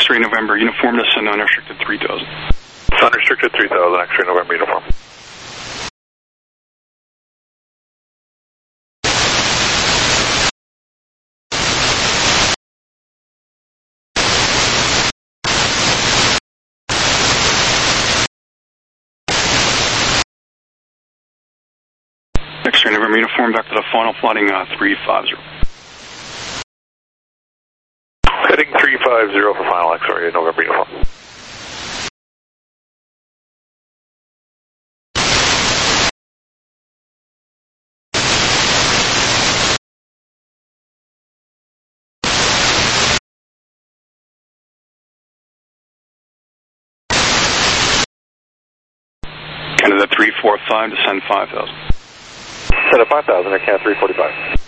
X-ray November, uniform to send unrestricted 3000. Unrestricted 3000, X-ray November uniform. X-ray November uniform back to the final flighting 350. Heading 350 for final X-ray November uniform. Canada 345, descend 5000. Set up 5000, Air Canada 345.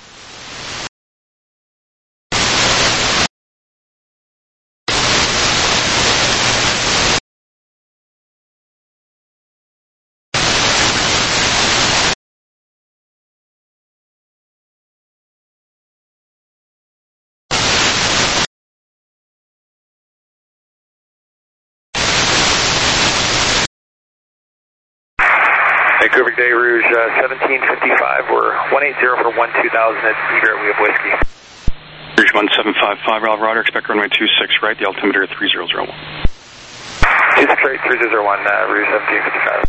Vancouver Day Rouge 1755, we're 180 for 12000 at Ebert, we have whiskey. Rouge 1755, Ralph Ryder, expect runway 26 right, the altimeter 3001. 26 right, 3001, Rouge 1755.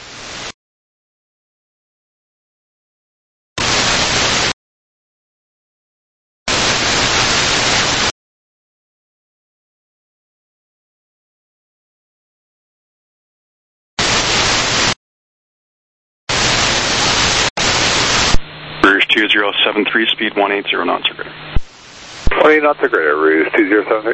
Rouge 2073, speed 180 knots or greater. 20 knots or greater, Rouge 2073.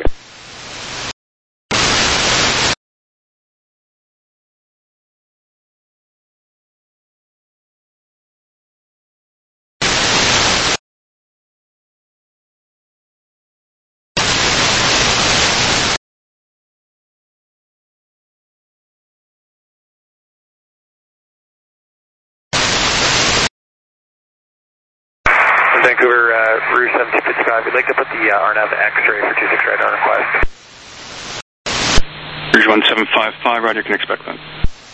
Vancouver, Rouge 1755, we'd like to put the RNAV X-ray for 26 right on request. Rouge 1755, Ryder, you can expect that.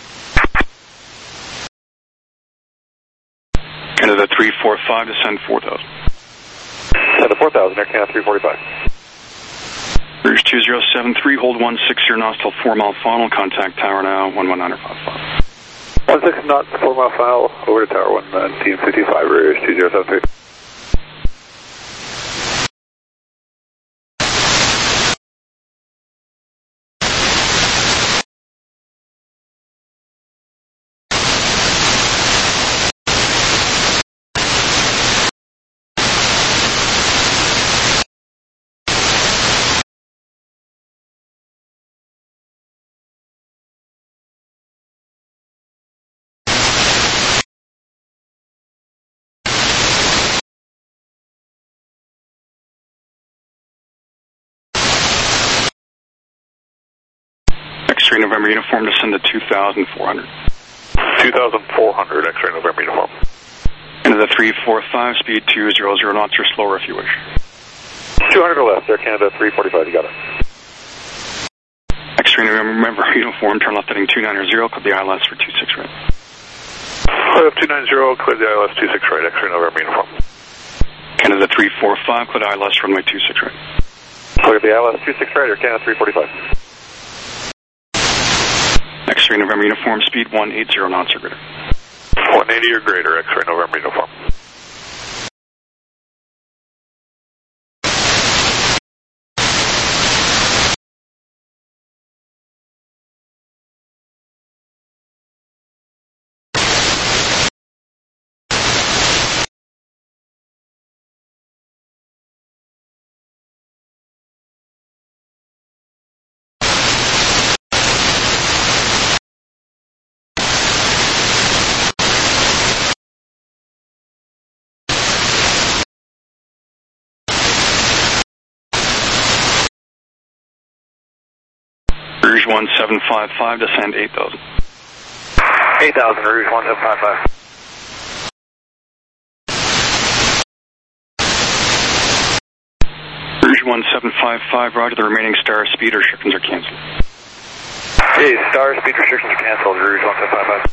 Canada 345, descend 4000. Send to 4000, Air Canada 345. Rouge 2073, hold 16 knots till 4 mile final, contact tower now, 11955. 16 knots, 4 mile final, over to tower 1955, Rouge 2073. X-ray November uniform, descend to 2400. 2400, X-ray November uniform. Canada 345, speed 200 knots or slower if you wish. 200 or less, Air Canada 345, you got it. X-ray November uniform, turn left heading 290, clip the ILS for 26 right. Clear up 290, clear the ILS 26 right, X-ray November uniform. Canada 345, clear the ILS runway 26 right. Clear the ILS 26 right, Air Canada 345. X-ray November uniform, speed 180 knots or greater. 180 or greater, X-ray November uniform. Rouge 1755, descend 8000. 8000, Rouge 1755. Rouge 1755, roger. The remaining star speed restrictions are canceled. Hey, star speed restrictions are canceled, Rouge 1755.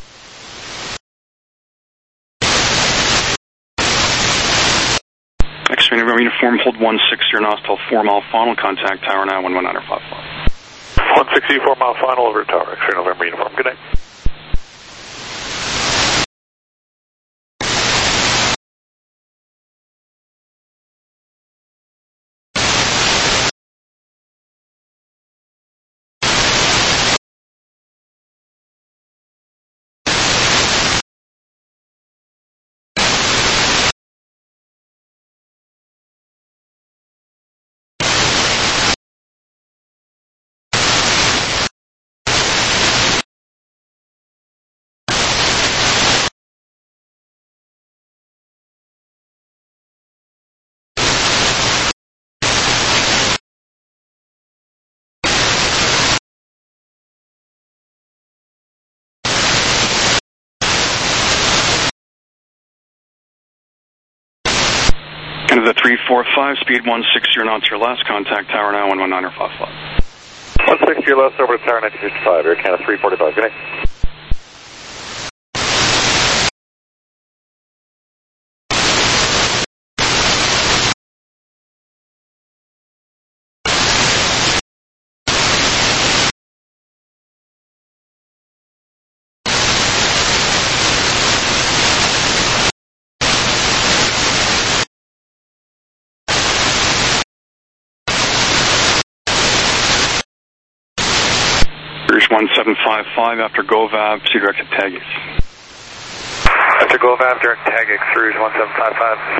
X-ray November uniform, hold 160 knots till 4 mile final, contact tower now, 11955. 160, 4 mile final over tower, X-ray November uniform, good night. Canada 345, speed 160 knots, your last, contact tower now, 11955. 160 or less over to tower 1955, Air Canada 345, good night. Rouge 1755, after GoVab, proceed direct to Tagus. After GoVab, direct Tagus, Rouge 1755.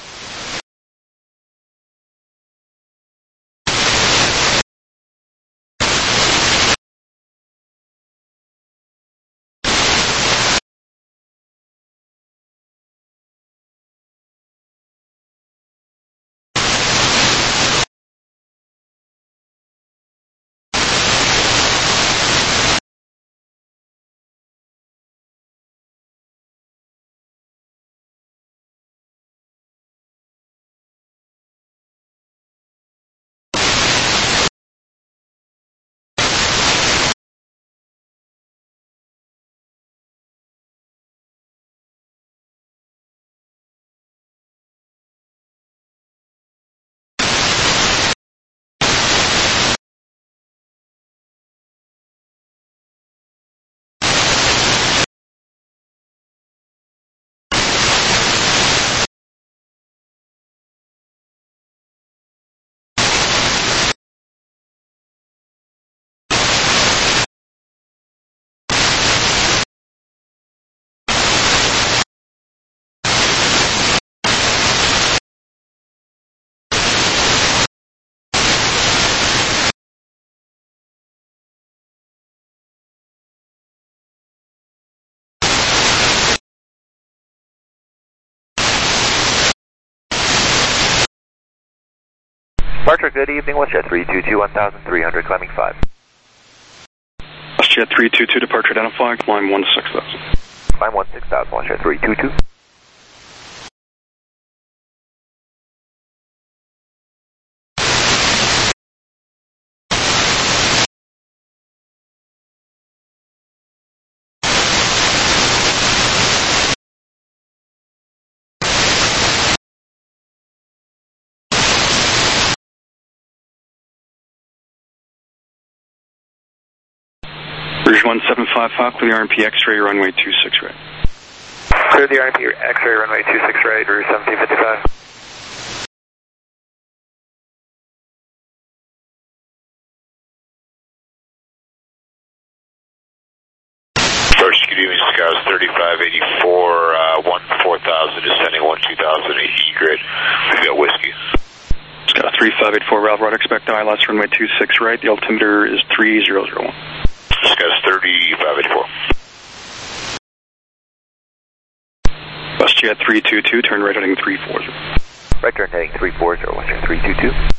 Departure, good evening, WestJet 322, 1300, climbing 5. WestJet 322, departure identified, climb 16000. Climb 16000, WestJet 322. Rouge 1755, clear the RMP X-ray, runway 26 right. Clear the RMP X-ray, runway 26 right, Rouge 1755. First, good evening, Scouts 3584, 14000, descending 12000, egret. We've got whiskey. Scott 3584, Ralph Rod, expect ILS, runway 26 right, the altimeter is 3001. Scouts 3584. WestJet 322, turn right heading 340. Right turn heading 340, WestJet 322.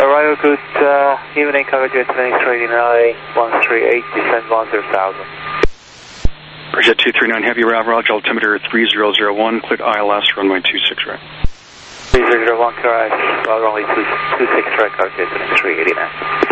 Arrival good evening, coverage at 138, descend 10,000. Jet 239 Heavy Roger, altimeter 3001, click ILS, runway 26 right. 3001, correct, runway 26 right, coverage at 389.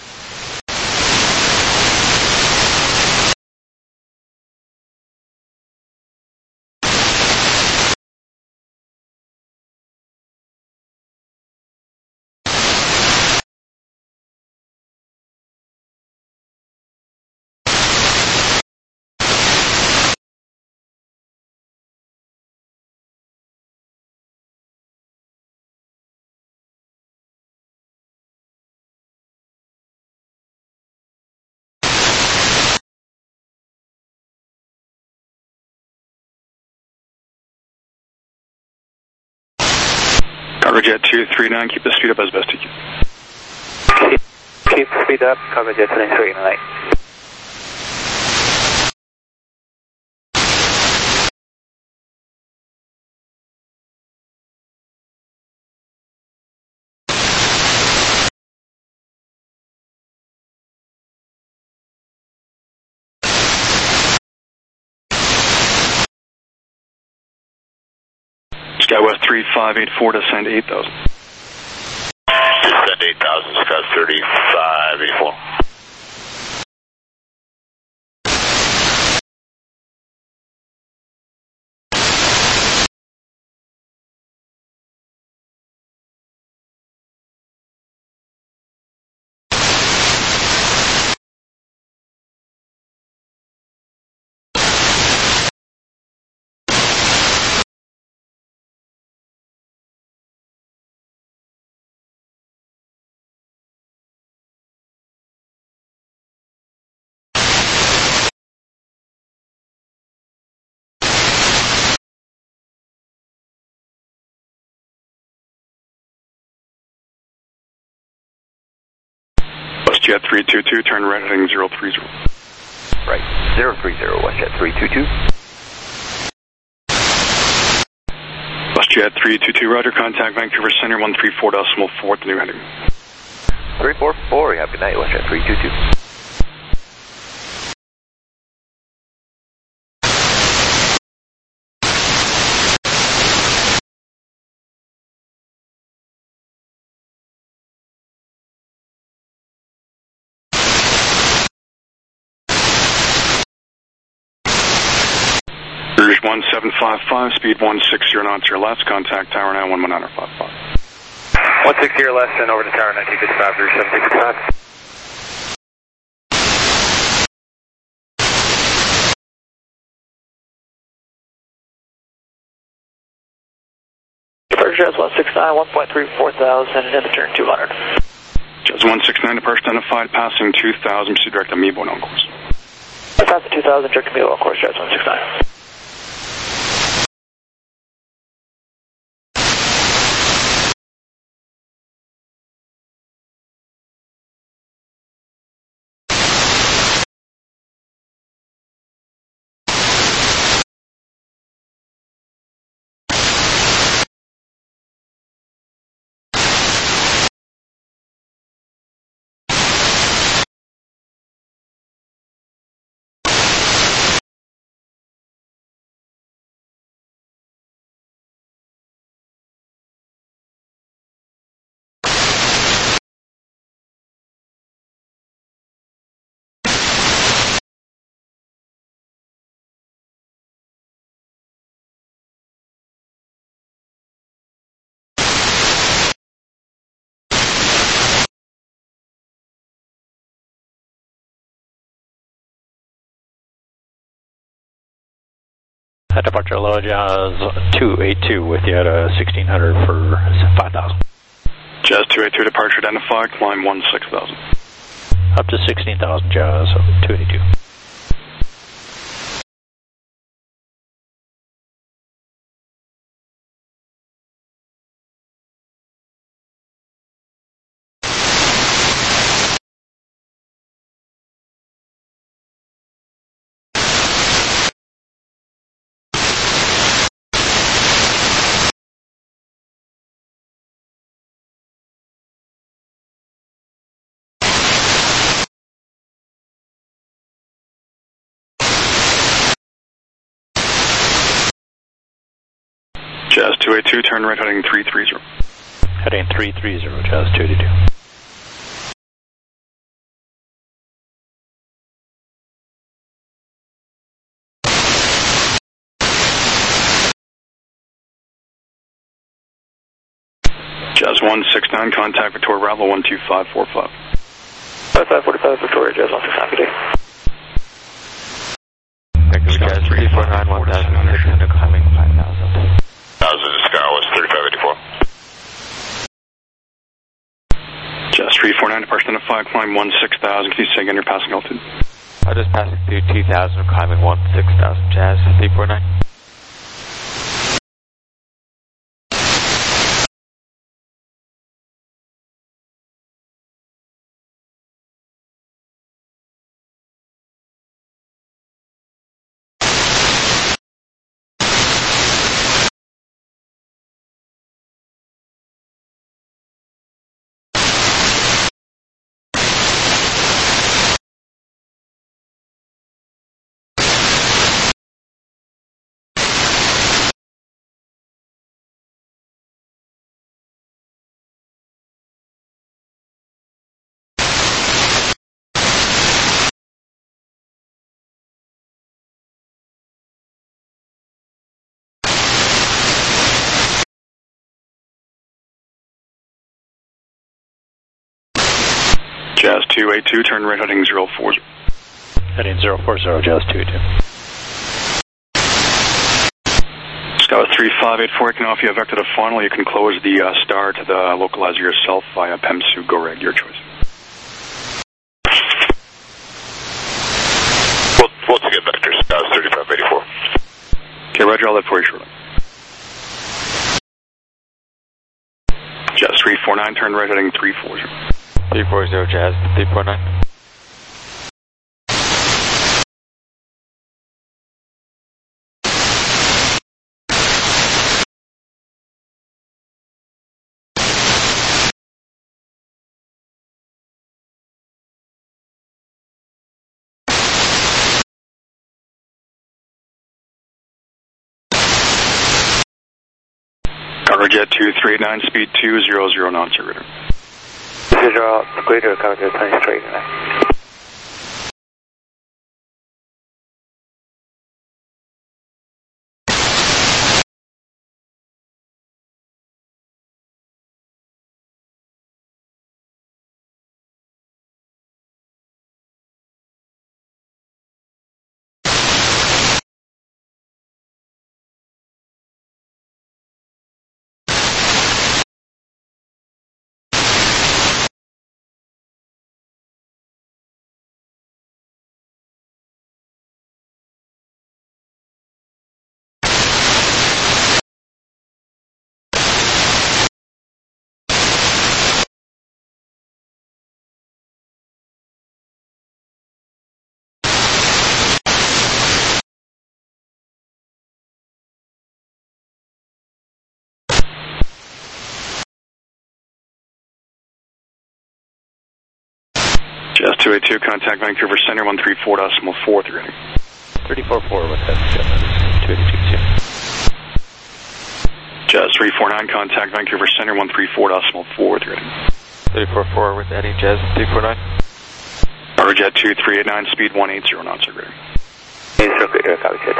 Coverage at 239, keep the speed up as best you can. Keep speed up, coverage at 389. SkyWest 3584, descend 8,000. Descend 8,000, Sky 3584. WestJet 322, turn right heading 030. Right, 030, WestJet 322. WestJet 322, roger, contact Vancouver Center 134.4 at the new heading. 344, you have a good night, WestJet 322. Rouge 1755, speed 160 knots, your left, contact tower now 11955. 160 or less, and over to tower 1955, Rouge 1755. Departure Jazz 169, 1.34 thousand, and in the turn 200. Jazz 169, departure identified, passing 2000, proceed direct to Meebo on course. Passing 2000, direct to Meebo on course, Jazz 169. At departure low Jazz 282 with you at 1600 for 5,000. Jazz 282, departure identified, climb 16,000. Up to 16,000 Jazz 282. 282, turn right heading 330. Heading 330, Jazz 282. Jazz 169, contact Victoria Bravo 12545. 5545 Victoria, Jazz 169, good day. Jazz 349, 1,600, climbing 5,000. 1,000, Sky was 3584. Jazz 349, departure identified, climb 16,000. Can you say again your passing altitude? I'm just passing through 2,000, climbing 16,000, Jazz 349. Jazz 282, turn right heading 040. Heading 040, Jazz 282. Scout 3584, you can, if you have vector to final, you can close the star to the localizer yourself via PEMSU, go reg, your choice. We'll take it vector, Scout 3584. Okay, roger, I'll let for you shortly. Jazz 349, turn right heading 340. 340, Jazz 349. Cargo Jet 2389, speed 200 knots, radar. 0, greater, Cargo Jet 2389. Jazz 282, contact Vancouver Center 134.4 through heading. 344 with that, Jazz 282. Jazz 349, contact Vancouver Center 134.4 through heading. 344 with heading, Jazz 349. Cargo Jet 2389, speed 180 knots, radar. 80, greater, Cargo Jet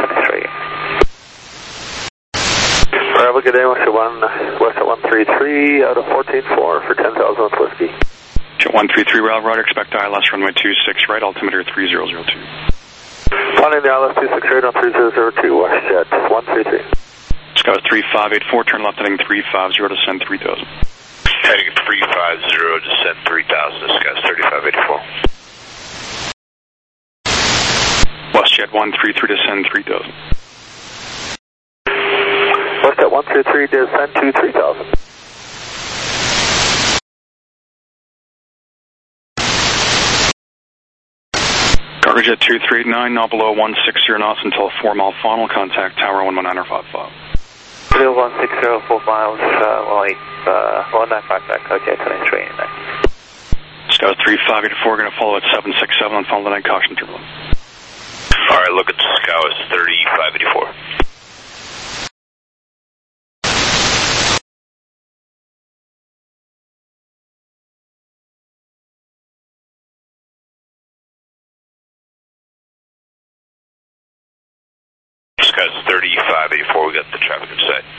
23. Bravo, good day, west at 133 out of 14.4 for 10,000 with whiskey. Jet 133, Rail Rider, expect ILS runway 26 right, altimeter 3002. Flying the ILS 26 right on 3002, West Jet 133. Scout 3584, turn left heading 350, descend 3000. Heading 350, descend 3000, Scout 3584. WestJet 133, descend 3000. WestJet 133, descend to 3000. Cargo Jet 2389, now below 160 knots until 4 mile final, contact Tower 11955. Below 160, 4 miles, 195 back, Cargo Jet 2389. Scout 3584, going to follow at 767 on final night caution turbulence. Alright, look at the Scout 3584. Scout 3584, we got the traffic in sight.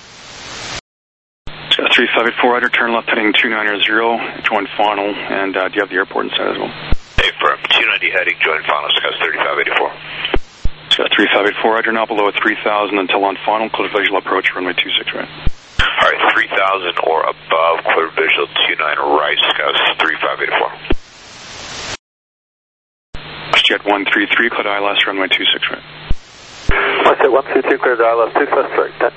Scout 3584, Ryder, turn left heading 290, join final, and do you have the airport in sight as well? Hey, firm, 290 heading, join final, Scout 3584. Scout 3584, Ryder, now below 3000 until on final, clear visual approach, runway 26 right. Alright, 3000 or above, clear visual 29 right, Scout 3584. Jet 133, clear ILS, runway 26 right. Jet 133, clear ILS, 26 right, thanks.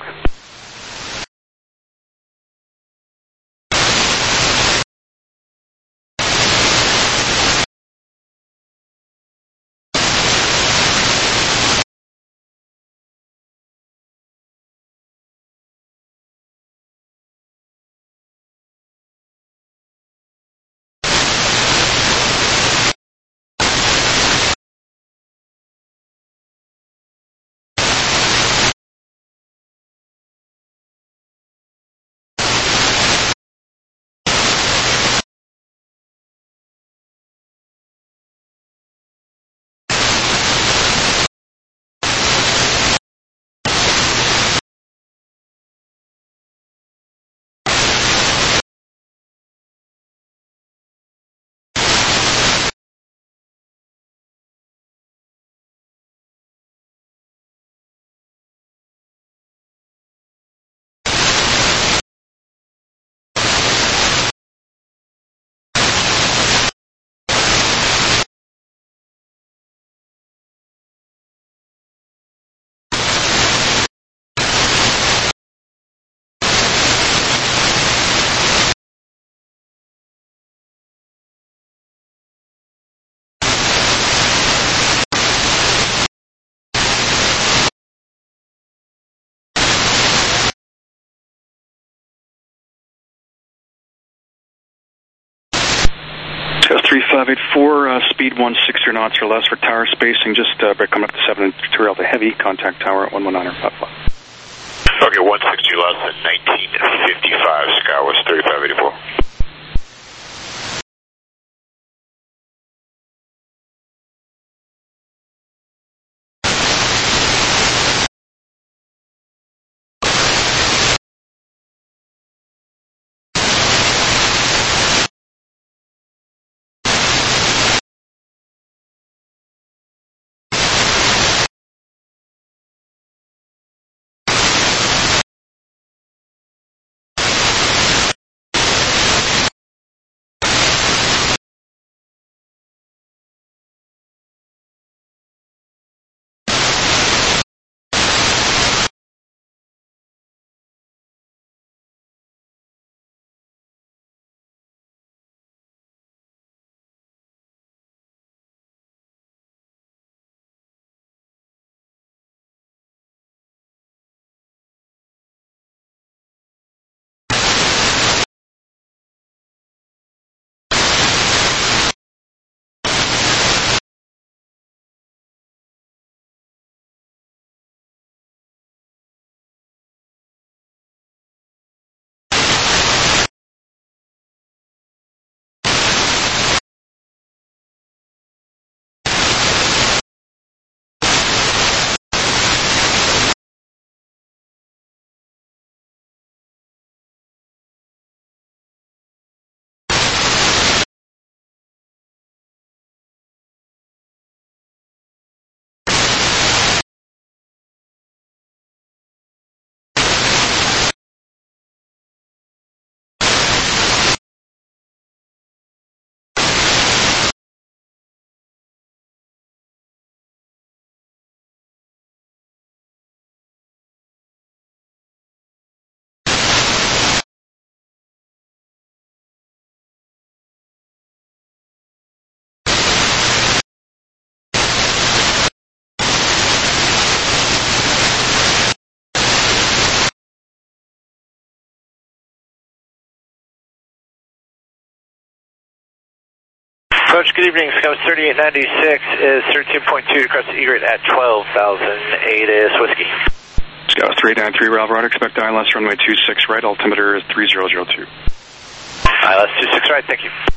Scout 3584, speed 160 knots or less for tower spacing, just coming up to 7 to Alpha Heavy, contact tower at 119.55. Okay, 160 less than 1955, Skywest 3584. Coach, good evening. Scout 3896 is 13.2 across the egret at 12,008 is Whiskey. Scout 3893, Ralph Ryder, expect ILS runway 26 right, altimeter is 3002. ILS 26 right, thank you.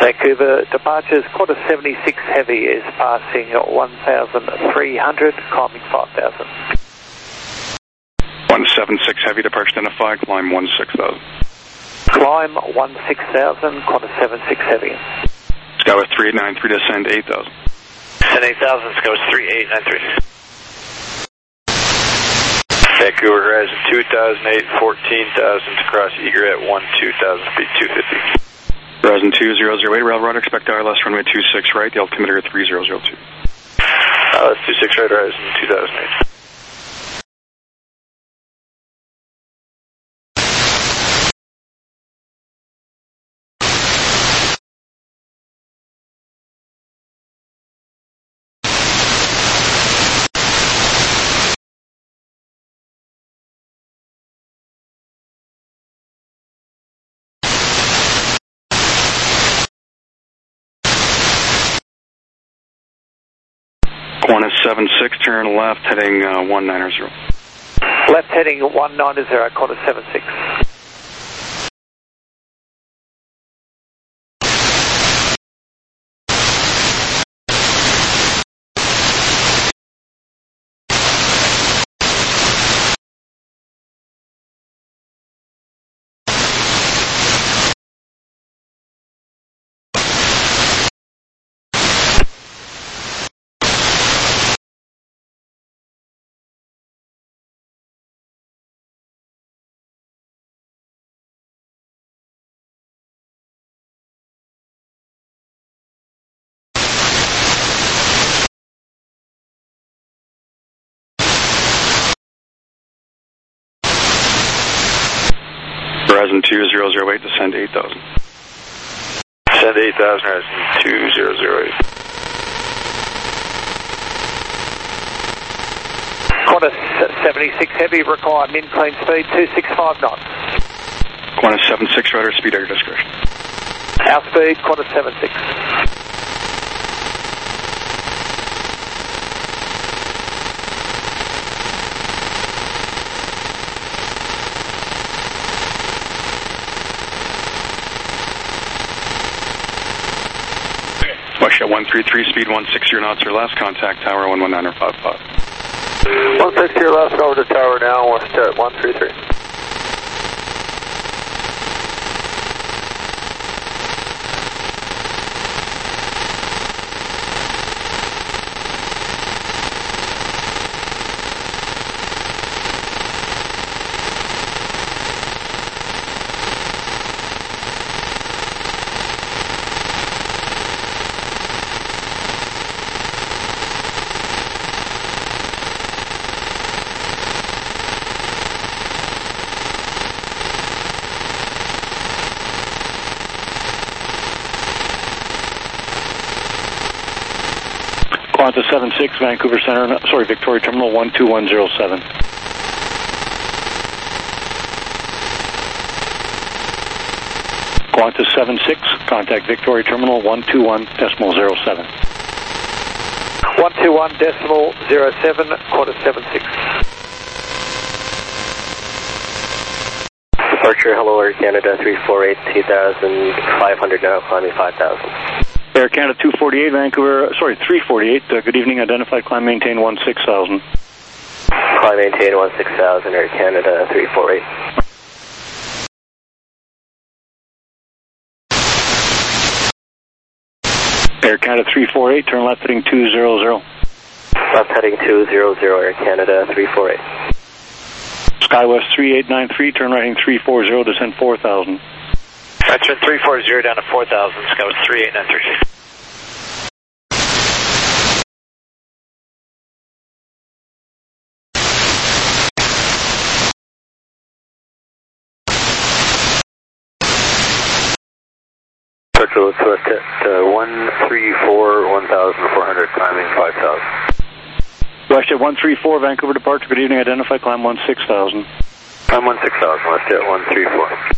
Vancouver, departures, quarter 76 heavy is passing 1,300, climbing 5,000. 176 heavy, departure identified, climb 16,000. Climb 16,000, quarter 76 heavy. Skywest 3893, descend 8,000. Descend 8,000, Skywest 3893. Vancouver Horizon 2008, 14,000 to cross Egret 12,000 feet, 250. Horizon 2008, rail rudder, expect ILS runway 26 right, the altimeter 3002. That's 26 right, Horizon 2008. Qantas 76, turn left, heading 190. Left heading 190, quarter 76. Horizon 2008, descend 8,000. Descend 8,000, Horizon 2008. Quarter 76 heavy, require min clean speed 265 knots. Qantas 76, rudder, speed at your discretion. Our speed, quarter 76. Russia 133, speed 160 knots or less, contact tower 119.55. 160 or less, over to tower now, west at 133. Qantas 76, Vancouver Center, Victoria Terminal 12107. Qantas 76, contact Victoria Terminal 121.07. 121.07, quarter 76. Departure, hello Air Canada 348, 2,500 now, climbing 5,000. Air Canada 348, good evening, identified, climb, maintain 16,000. Climb, maintain 16,000, Air Canada 348. Air Canada 348, turn left heading 200. Left heading 200, Air Canada 348. Skywest 3893, turn right heading 340, descend 4,000. Veteran 340 down to 4,000, Skywest 3893. Central Twist at 134, 1,400, climbing 5,000. West at 134, Vancouver departure, good evening, identify, climb 16,000. Climb 16,000, left at 134.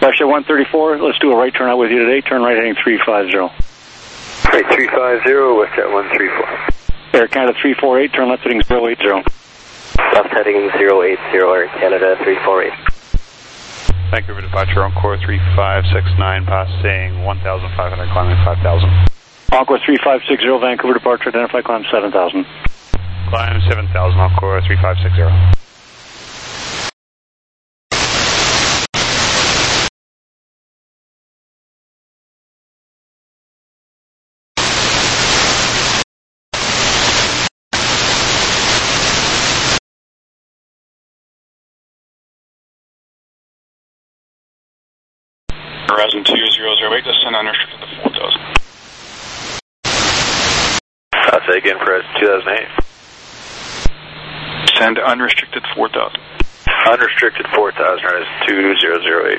Russia 134, let's do a right turn out with you today. Turn right heading 350. Right, 350, WestJet 134. Air Canada 348, turn left heading 080. Left heading 080, Air Canada 348. Vancouver departure, Encore 3569, passing 1,500, climbing 5,000. Encore 3560, Vancouver departure, identify climb 7,000. Climb 7,000, Encore 3560. Horizon 2008, descend unrestricted to 4,000. I'll say again, Horizon 2008. Send unrestricted 4,000. Unrestricted 4,000, Horizon 2008.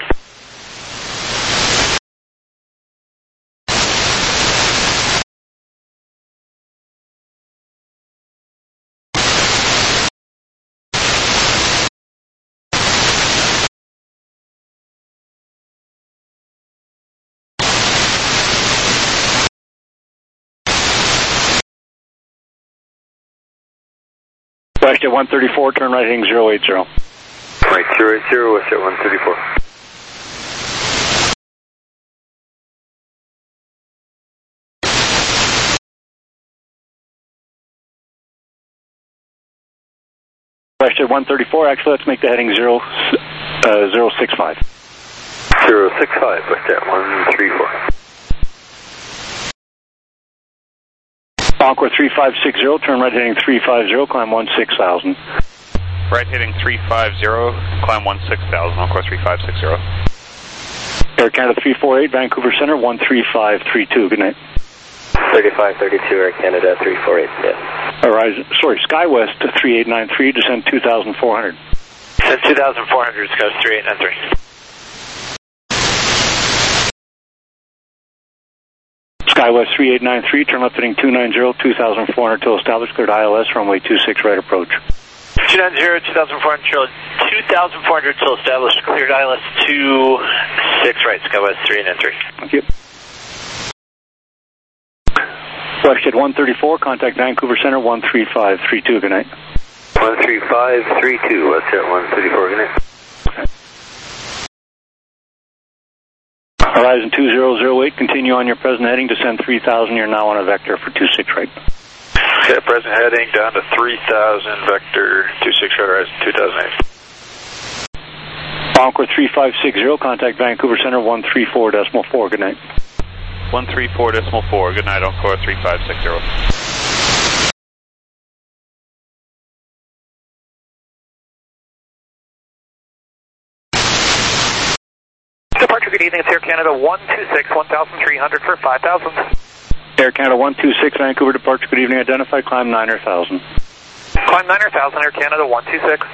WestJet 134, turn right heading 080. Right, 080, WestJet 134. WestJet 134, actually let's make the heading 065. 065, WestJet 134. Encore 3560, turn right heading 350, climb 16,000. Right heading 350, climb 16,000, Encore 3560. Air Canada 348, Vancouver Center 13532, good night. 3532, Air Canada 348, yes. Horizon, SkyWest 3893, descend 2,400. Descend 2,400, Sky 3893. SkyWest 3893, turn left heading 290, 2,400 till established, cleared ILS, runway 26 right approach. 290, 2,400 till established, cleared ILS 26 right, SkyWest 3893. Thank you. WestJet 134, contact Vancouver Center 13532, good night. 13532, WestJet 134, good night. Horizon 2008, continue on your present heading, descend 3,000, you're now on a vector for 26 right. Okay, present heading down to 3,000, vector 26 right, Horizon 2008. Encore 3560, contact Vancouver Center 134.4, good night. 134.4, good night, Encore 3560. Departure, good evening. It's Air Canada 126, 1,300 for 5,000. Air Canada 126, Vancouver departure, good evening. Identified, climb 9,000. Climb 9,000, Air Canada 126.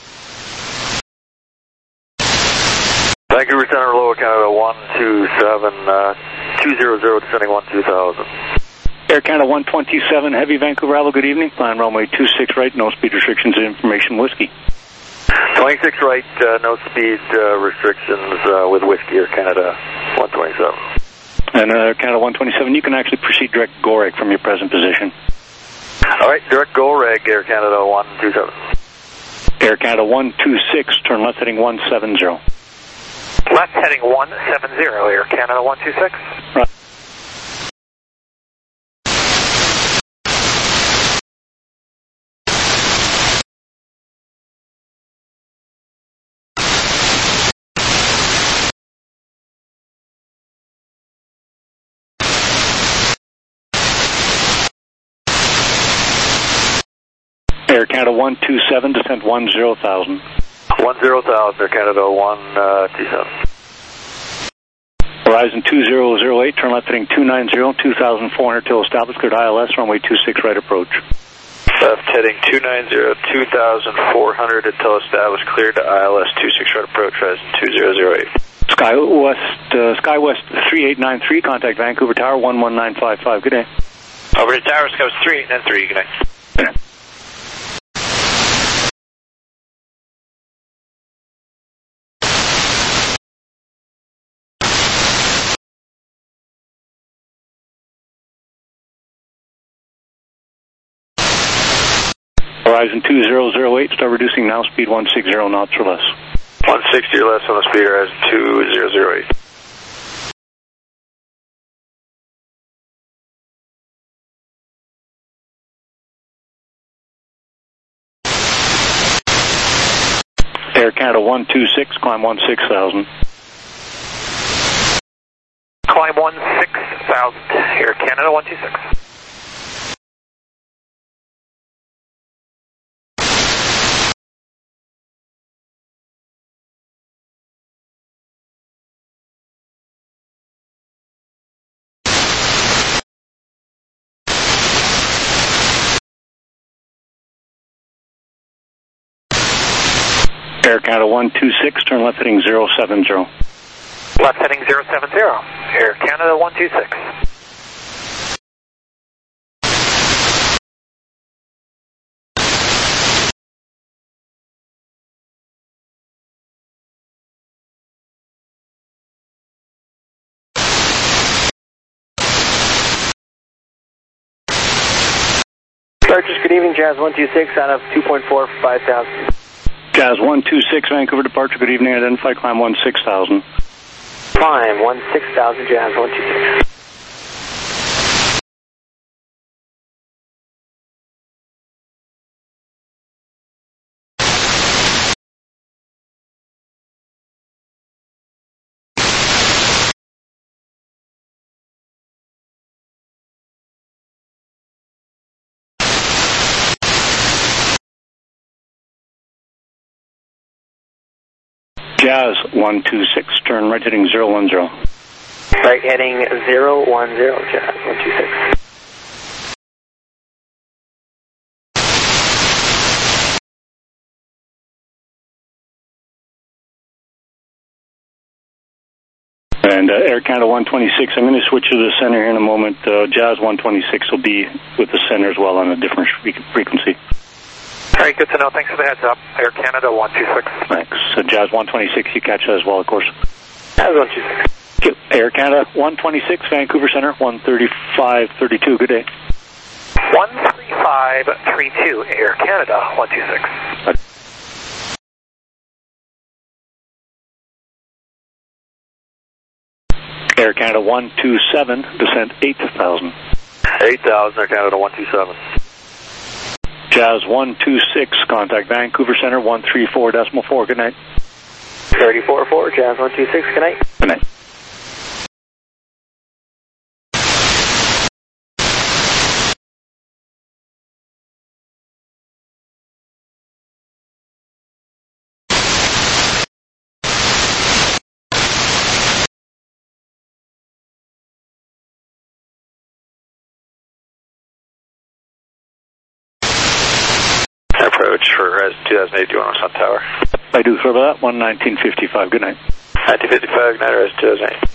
Vancouver Center, Lower Canada 127, 200, descending 12,000. Air Canada 127, Heavy Vancouver, hello, good evening. Climb runway 26 right, no speed restrictions, information whiskey. 26 right, no speed restrictions with whiskey, Air Canada 127. And Air Canada 127, you can actually proceed direct GOREG from your present position. All right, direct GOREG, Air Canada 127. Air Canada 126, turn left heading 170. Left heading 170, Air Canada 126. Right. Air Canada 127, descent 10,000. 10,000, Air Canada 127. Horizon 2008, turn left heading 290, 2,400 till established, cleared ILS, runway 26 right approach. Left heading 290, 2,400 until established, cleared to ILS 26 right approach, Horizon 2008. SkyWest 3893, contact Vancouver Tower 11955, good day. Over to Tower, SkyWest 3893, good night. Horizon 2008, start reducing now, speed 160 knots or less. 160 or less on the speed, Horizon 2008. Air Canada 126, climb 16,000. Climb 16,000. Air Canada 126. Air Canada 126, turn left heading 070. Left heading 070. Air Canada 126. Departures, good evening, Jazz 126 out of 2.4 for 5,000. Jazz 126, Vancouver departure, good evening, identify, climb 16,000. Climb 16,000, Jazz 126. Jazz 126, turn right heading 010. Right heading 010, Jazz 126. And Air Canada 126, I'm going to switch to the center here in a moment. Jazz 126 will be with the center as well on a different frequency. All right, good to know. Thanks for the heads up. Air Canada 126. Thanks. Jazz 126, you catch that as well, of course. Jazz 126. Air Canada 126, Vancouver Center, 13532. Good day. 13532, Air Canada 126. Air Canada 127, descent 8,000. 8,000, Air Canada 127. Jazz 126, contact Vancouver Center 134.4. Good night. 34.4, Jazz 126, good night. Good night. Approach for Horizon 2008, do you want us on tower? I do, for that, 1955. Good night. 1955, good night, Horizon 2008.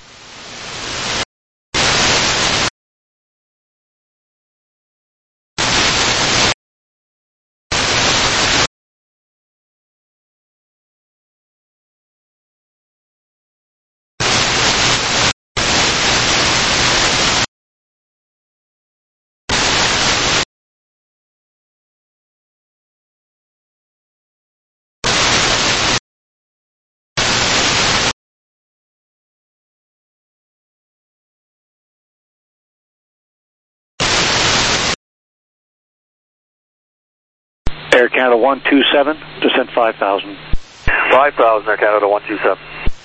Air Canada 127, descent 5,000. 5,000, Air Canada 127.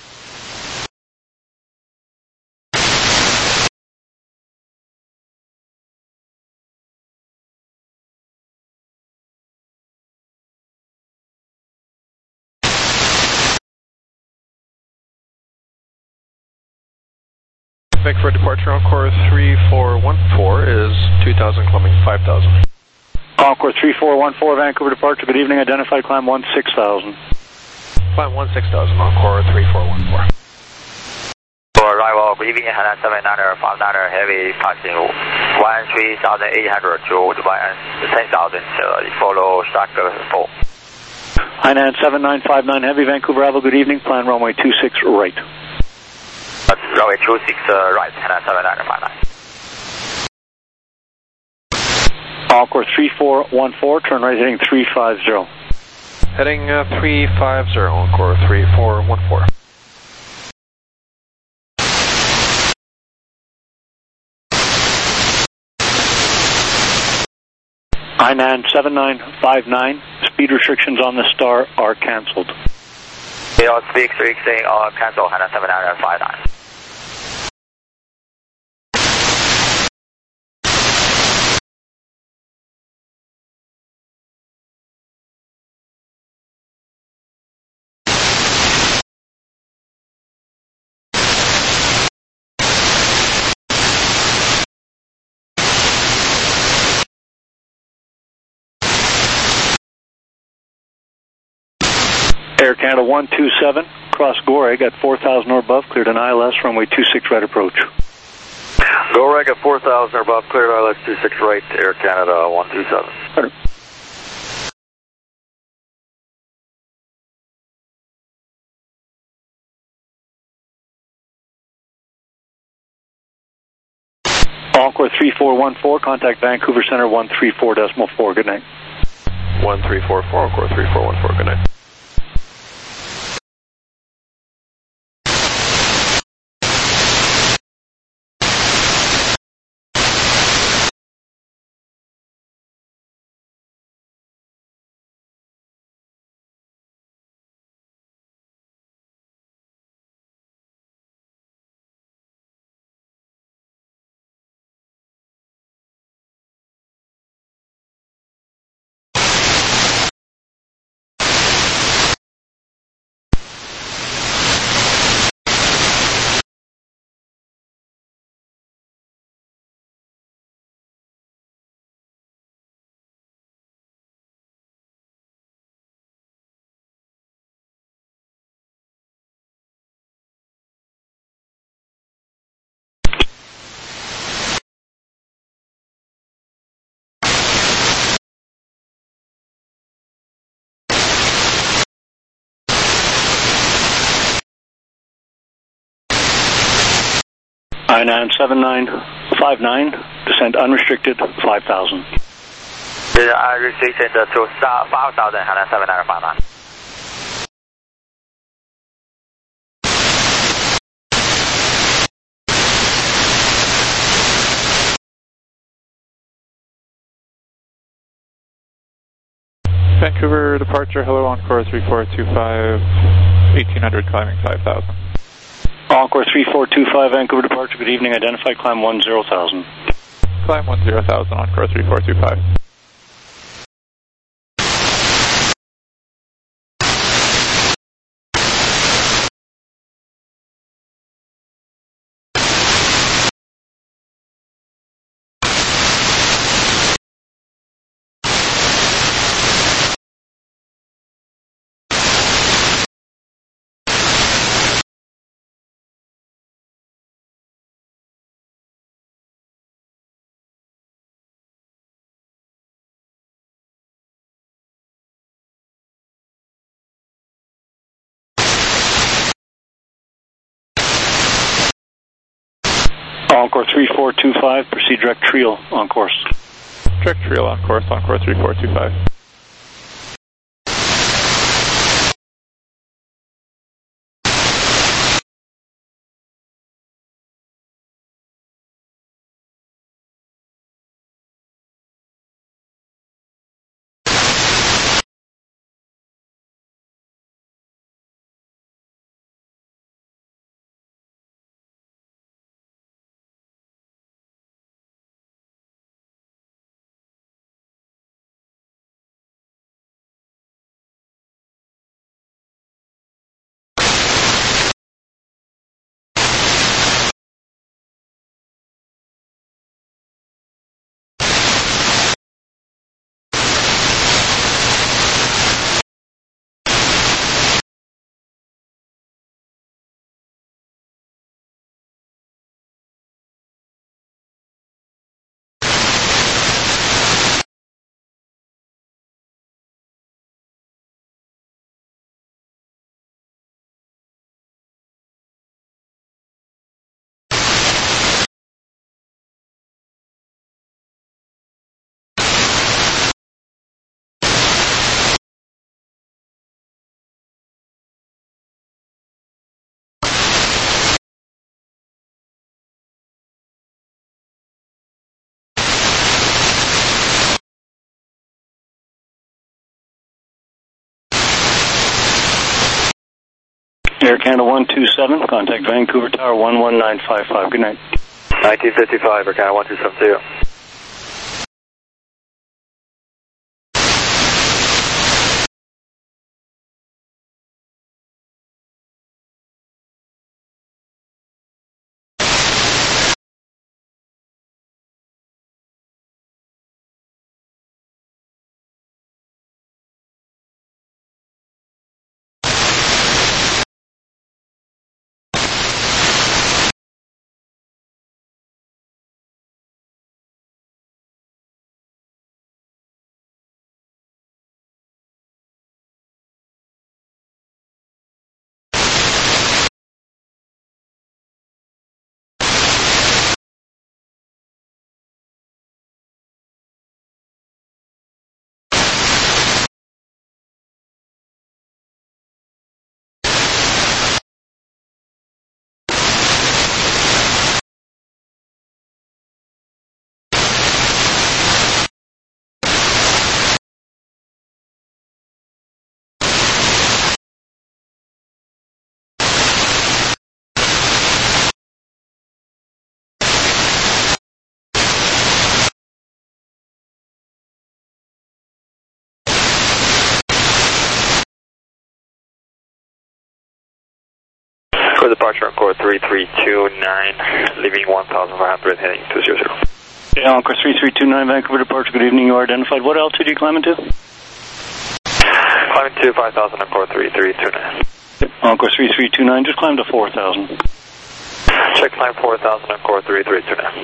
For departure on course 3414 is 2,000, climbing 5,000. Concourse 3414, Vancouver departure, good evening, identified, climb 16,000. Climb 16,000 on course 3414. For arrival, good evening, Hana 79er, 59er, heavy passing 13,800 to 10,000, follow structure 4. Hainan 7959, heavy, Vancouver Bravo, good evening, plan runway 26 right. Runway 26 right, Hana 79er, 59. Encore 3414, turn right heading 350. Heading 350, Encore 3414. INAN 7959, speed restrictions on the Star are cancelled. Speed restricting on cancel, HANA 7959. Air Canada 127, cross Goreg at 4,000 or above, cleared an ILS, runway 26 right approach. Goreg at 4,000 or above, cleared ILS 26 right, Air Canada 127. Right. Encore 3414, contact Vancouver Center 134.4, good night. 1344, Encore 3414, good night. INAN 7959, descent unrestricted, 5,000. Restriction to 5,000, HANA 7959. Vancouver departure, hello, Encore 3425, 1800, climbing 5000. Encore 3425, Vancouver departure, good evening, identified, climb 10,000. Climb 10,000, Encore 3425. Encore 3425, proceed direct Triel on course. Direct Triel on course, Encore 3425. Air Canada 127, contact Vancouver Tower 11955. Good night. 1955, Air Canada 1270. For departure on core 3329, leaving 1500, heading 200. Yeah, Encore 3329, Vancouver departure. Good evening. You are identified. What altitude are you climbing to? Climbing to 5000 on core 3329. Encore 3329, just climb to 4000. Check climb 4000 on core 3329.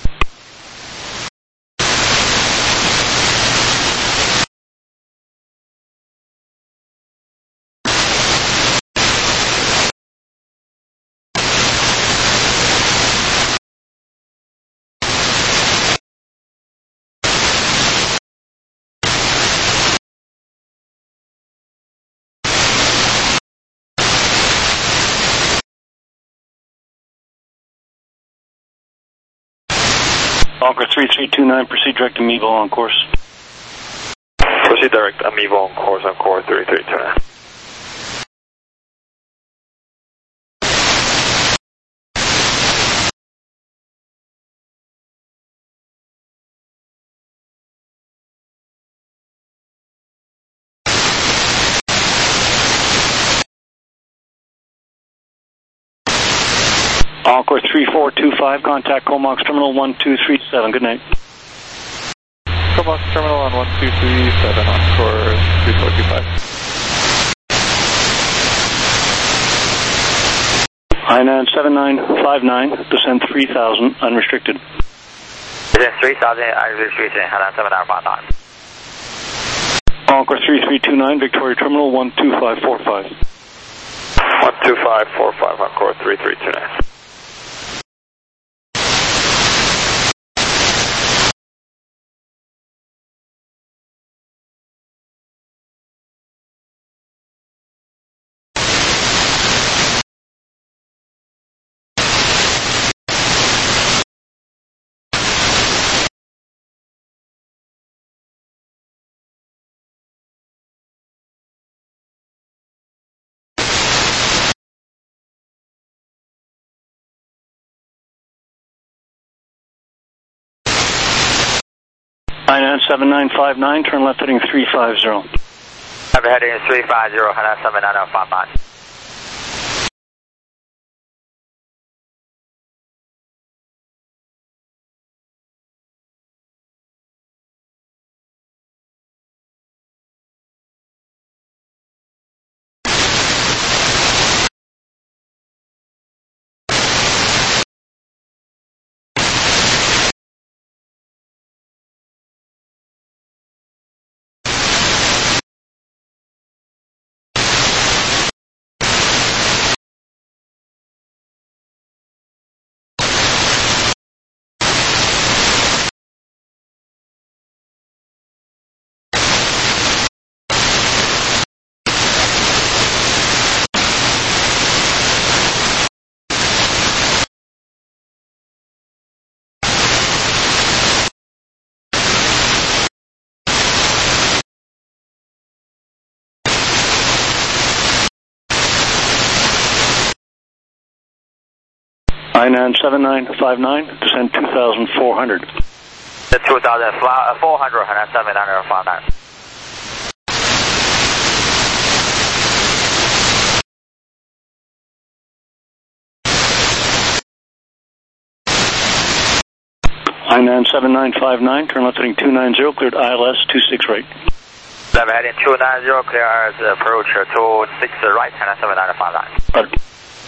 Encore 3329, proceed direct to Mevo on course. Proceed direct Amivo on core 3329. Encore 3425, contact Comox Terminal 1237. Good night. Comox Terminal on 1237 on core 3425. Hainan 7959, descend 3000, unrestricted. Descend 3000, unrestricted, Hainan 7959. Encore 3329, Victoria Terminal 12545. 12545 on core 3329. Hainan 7959, turn left heading 350. Have a heading 350, Hainan 7959. INAN 7959, descend 2,400. The 2,400, and 7959. INAN 7959, turn left heading 290, cleared ILS 26 right. Left heading 290, clear approach 26 right, and 7959. Right.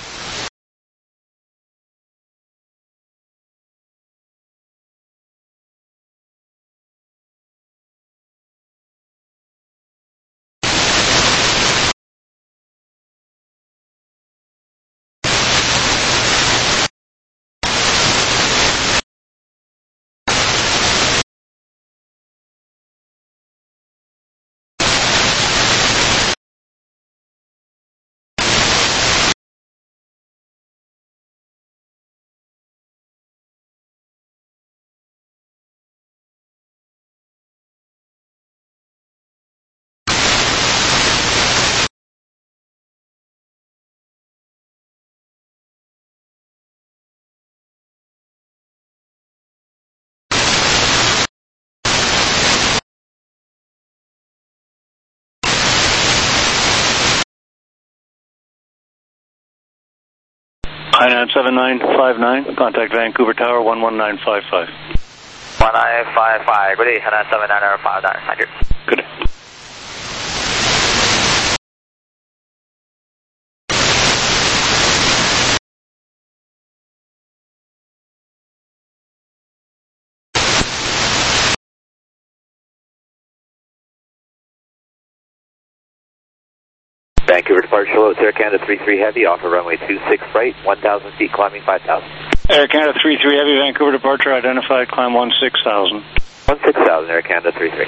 INAN 7959, contact Vancouver Tower 11955. 1955, good day, INAN 7959, thank you. Good day. Vancouver departure low, Air Canada 33 Heavy, off of runway 26 right, 1,000 feet, climbing 5,000. Air Canada 33 Heavy, Vancouver departure identified, climb 16,000. 16,000, Air Canada 33.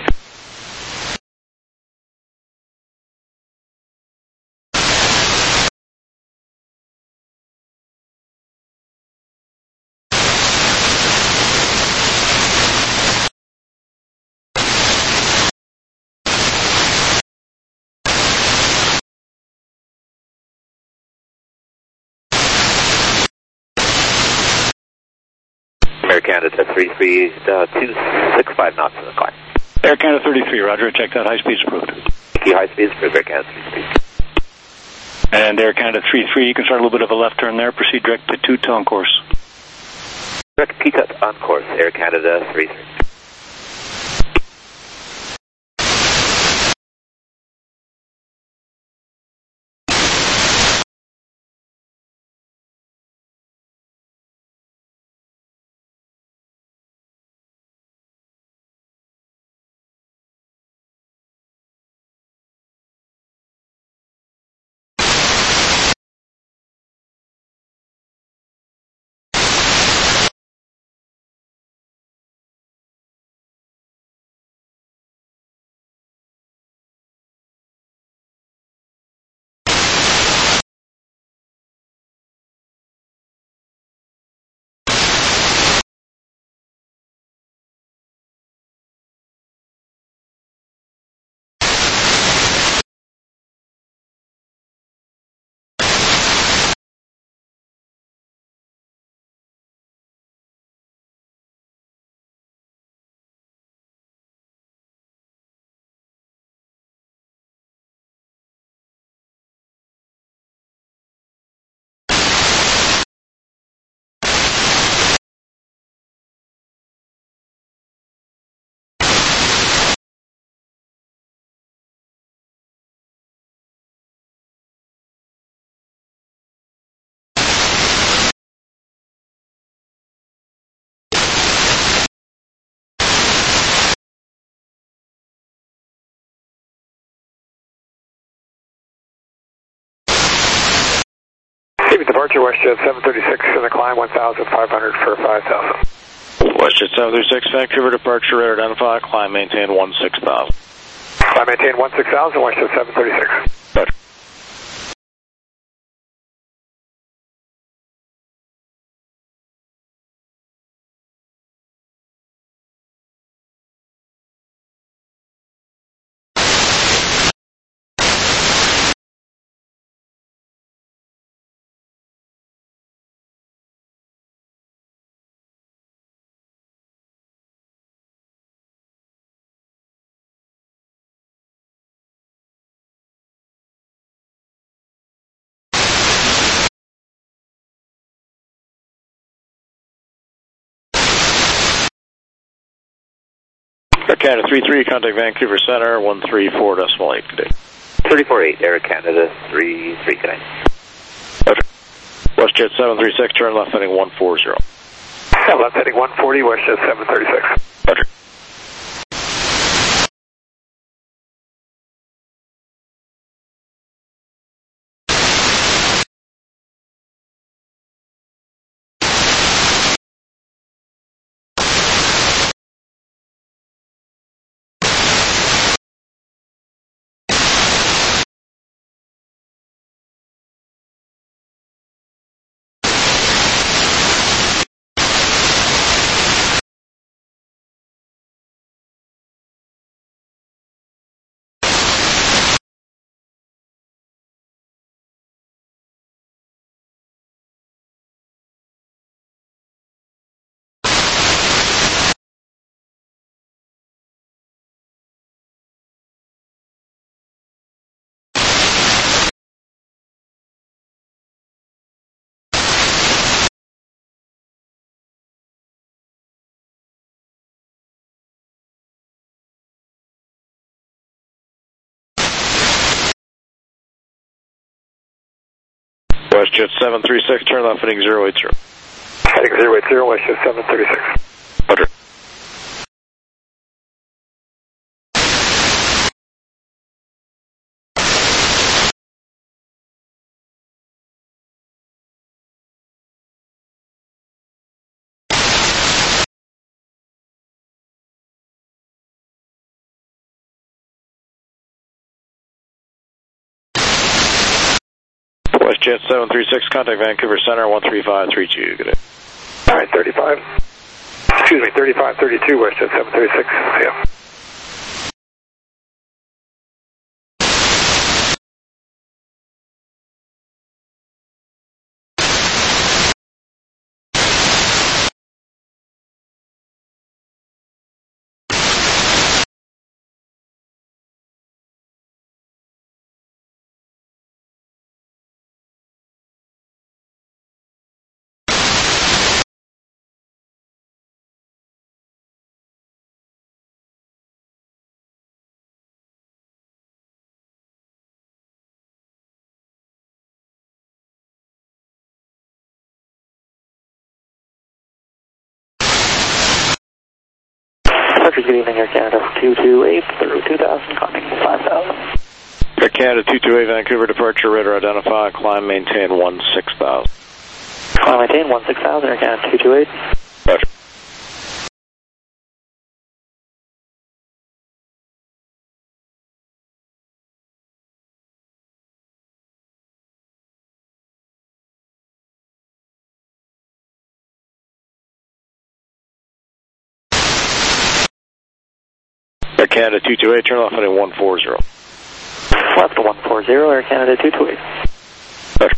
Air Canada 33, 265 knots in the climb. Air Canada 33, roger, check that, high speed's approved. Thank you, high speed is approved, Air Canada 33. And Air Canada 33, you can start a little bit of a left turn there, proceed direct to Pete on course. Direct Pete on course, Air Canada 33. Departure WestJet 736 in the climb 1,500 for 5,000. WestJet 736, Vancouver departure radar identified, climb maintain 16,000. Climb maintain 16,000, WestJet 736. Roger. Air Canada 33, contact Vancouver Center, 134.8, good day. 34.8, Air Canada 33, good night. WestJet 736, turn left heading 140. Yeah, left heading 140, WestJet 736. Roger. WestJet 736, turn left heading 080. Heading 080, WestJet 736. Roger. WestJet 736, contact Vancouver Center, 13532, good day. All right, 3532, WestJet 736, yeah. Good evening, Air Canada 228 through 2000, climbing 5000. Air Canada 228, Vancouver departure, radar identify, climb maintain 16,000. Climb maintain 16,000, Air Canada 228. Roger. Air Canada 228, turn left heading 140. Left to 140, Air Canada 228. Roger.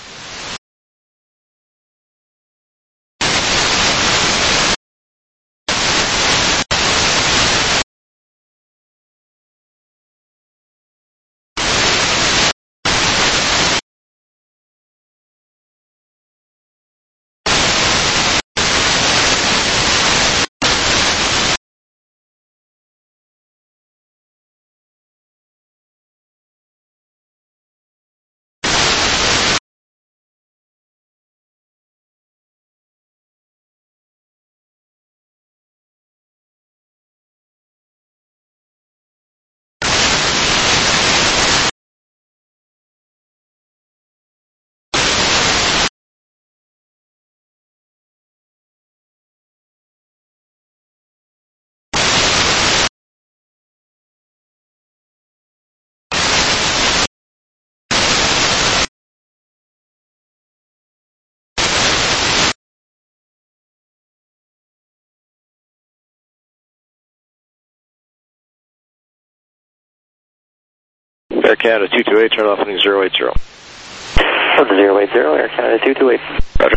Air Canada 228, turn left heading 080. From the 080, Air Canada 228. Roger.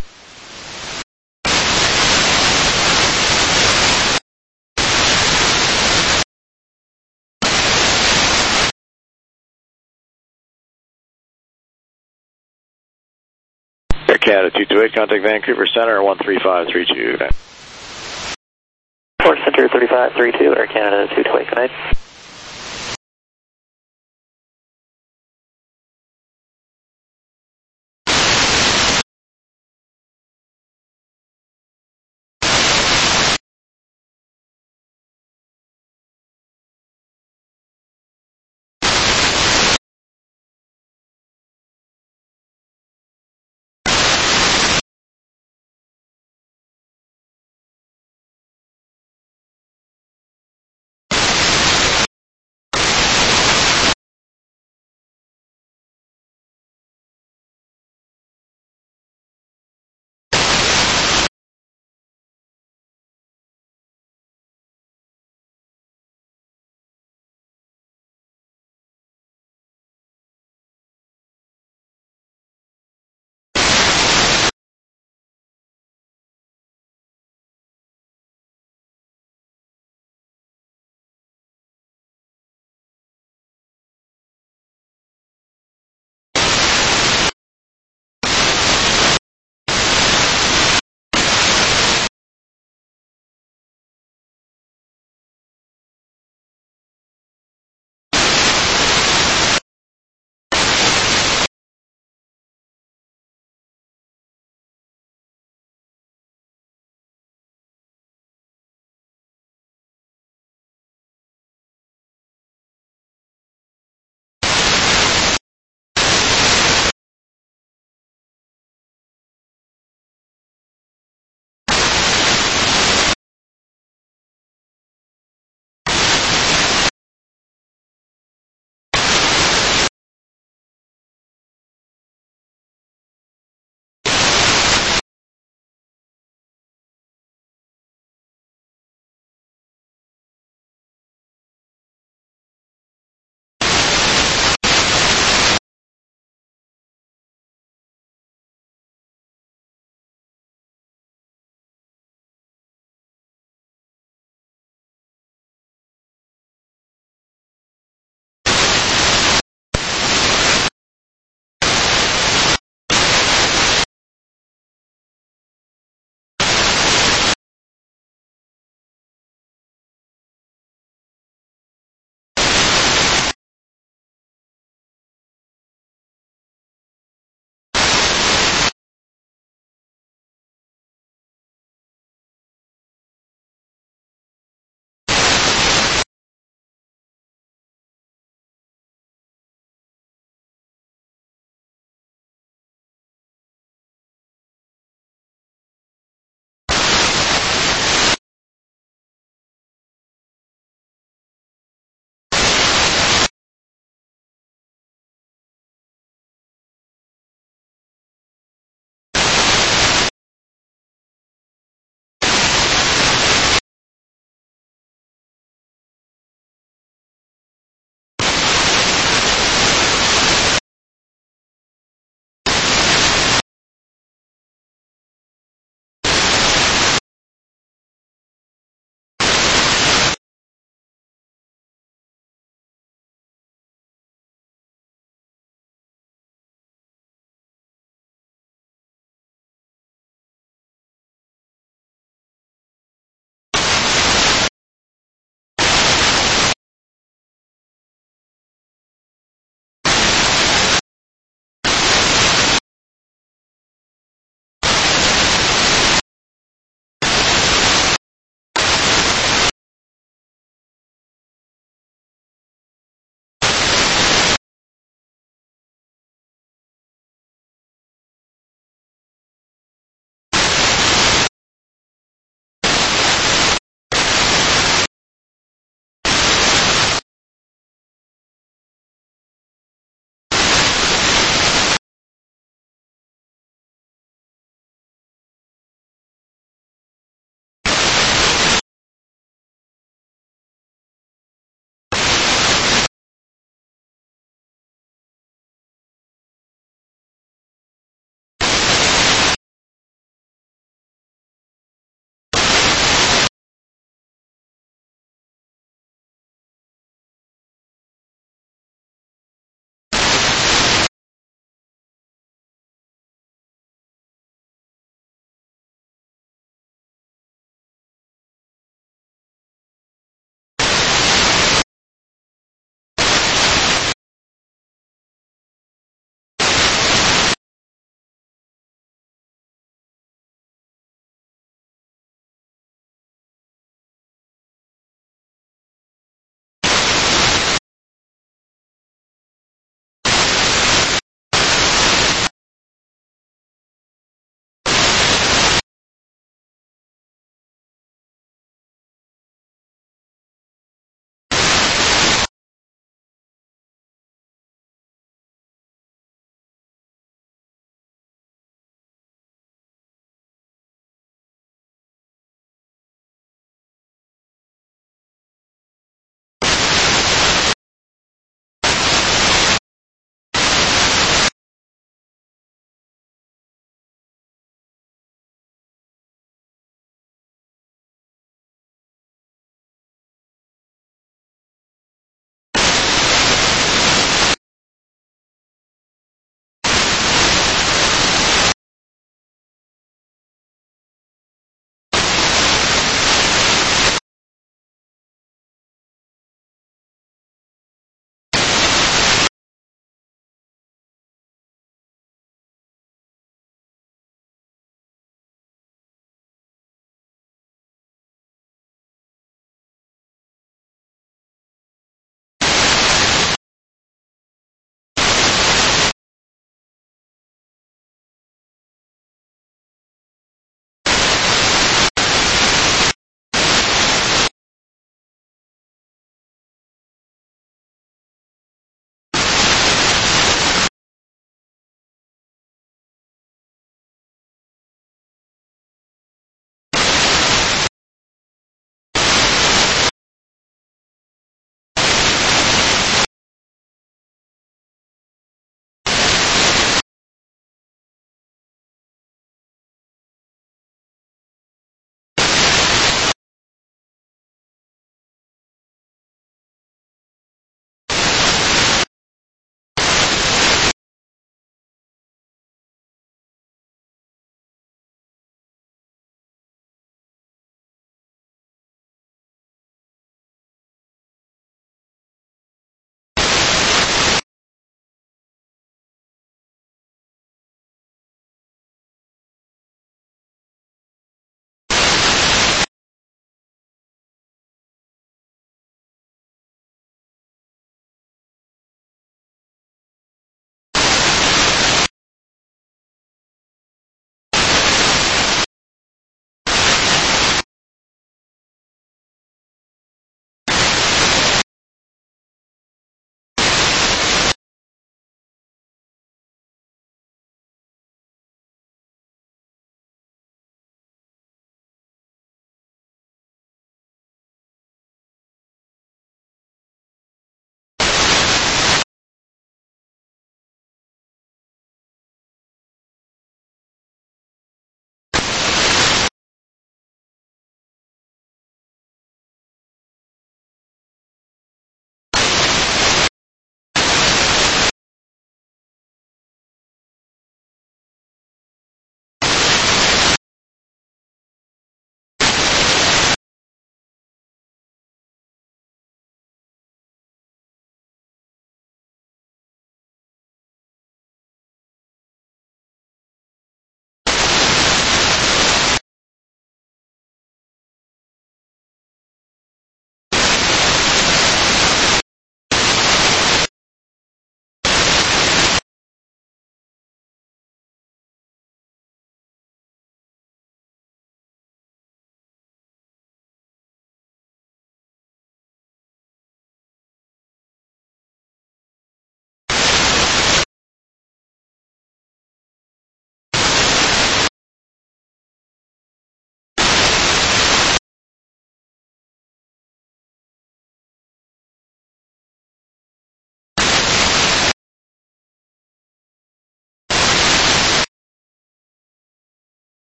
Air Canada 228, contact Vancouver Center, 13532. Port Center 3532, Air Canada 228, good night.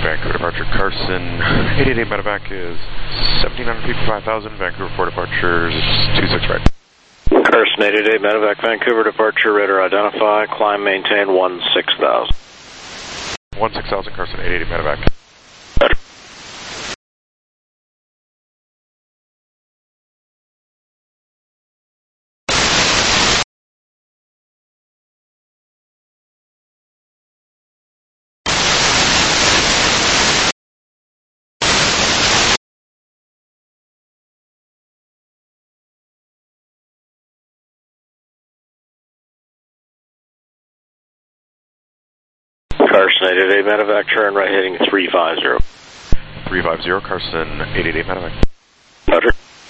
Vancouver departure Carson, 888 medevac is 1700 feet for 5,000. Vancouver for departure is 26 right. Carson, 888 medevac, Vancouver departure, radar identify, climb maintain 16,000. 16,000 Carson, 888 medevac. Carson, 888 medevac, turn right heading 350. 350 Carson, 888 medevac. Roger.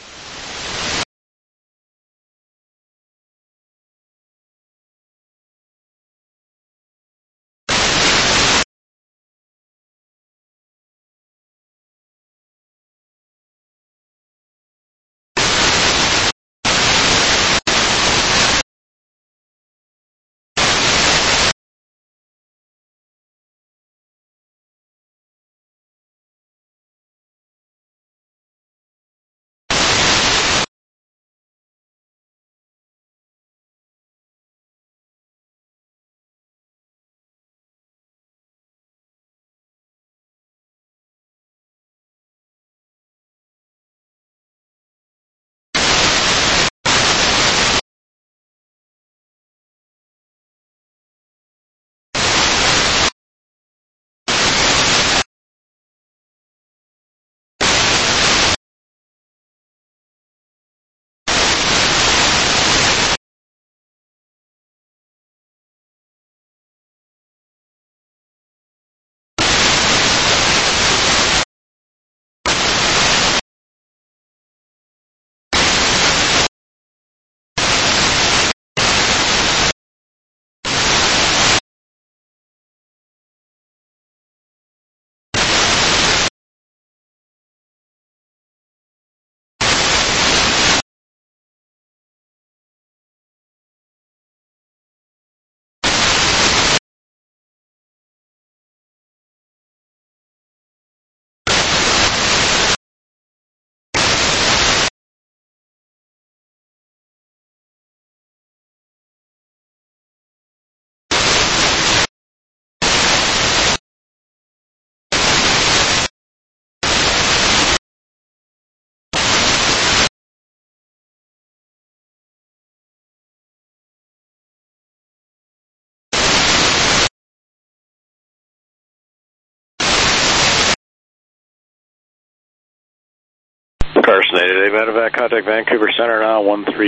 Carson, 888 medevac, contact Vancouver Center now,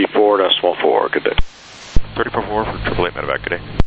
134.4. Good day. 34.4 for 888 medevac, good day.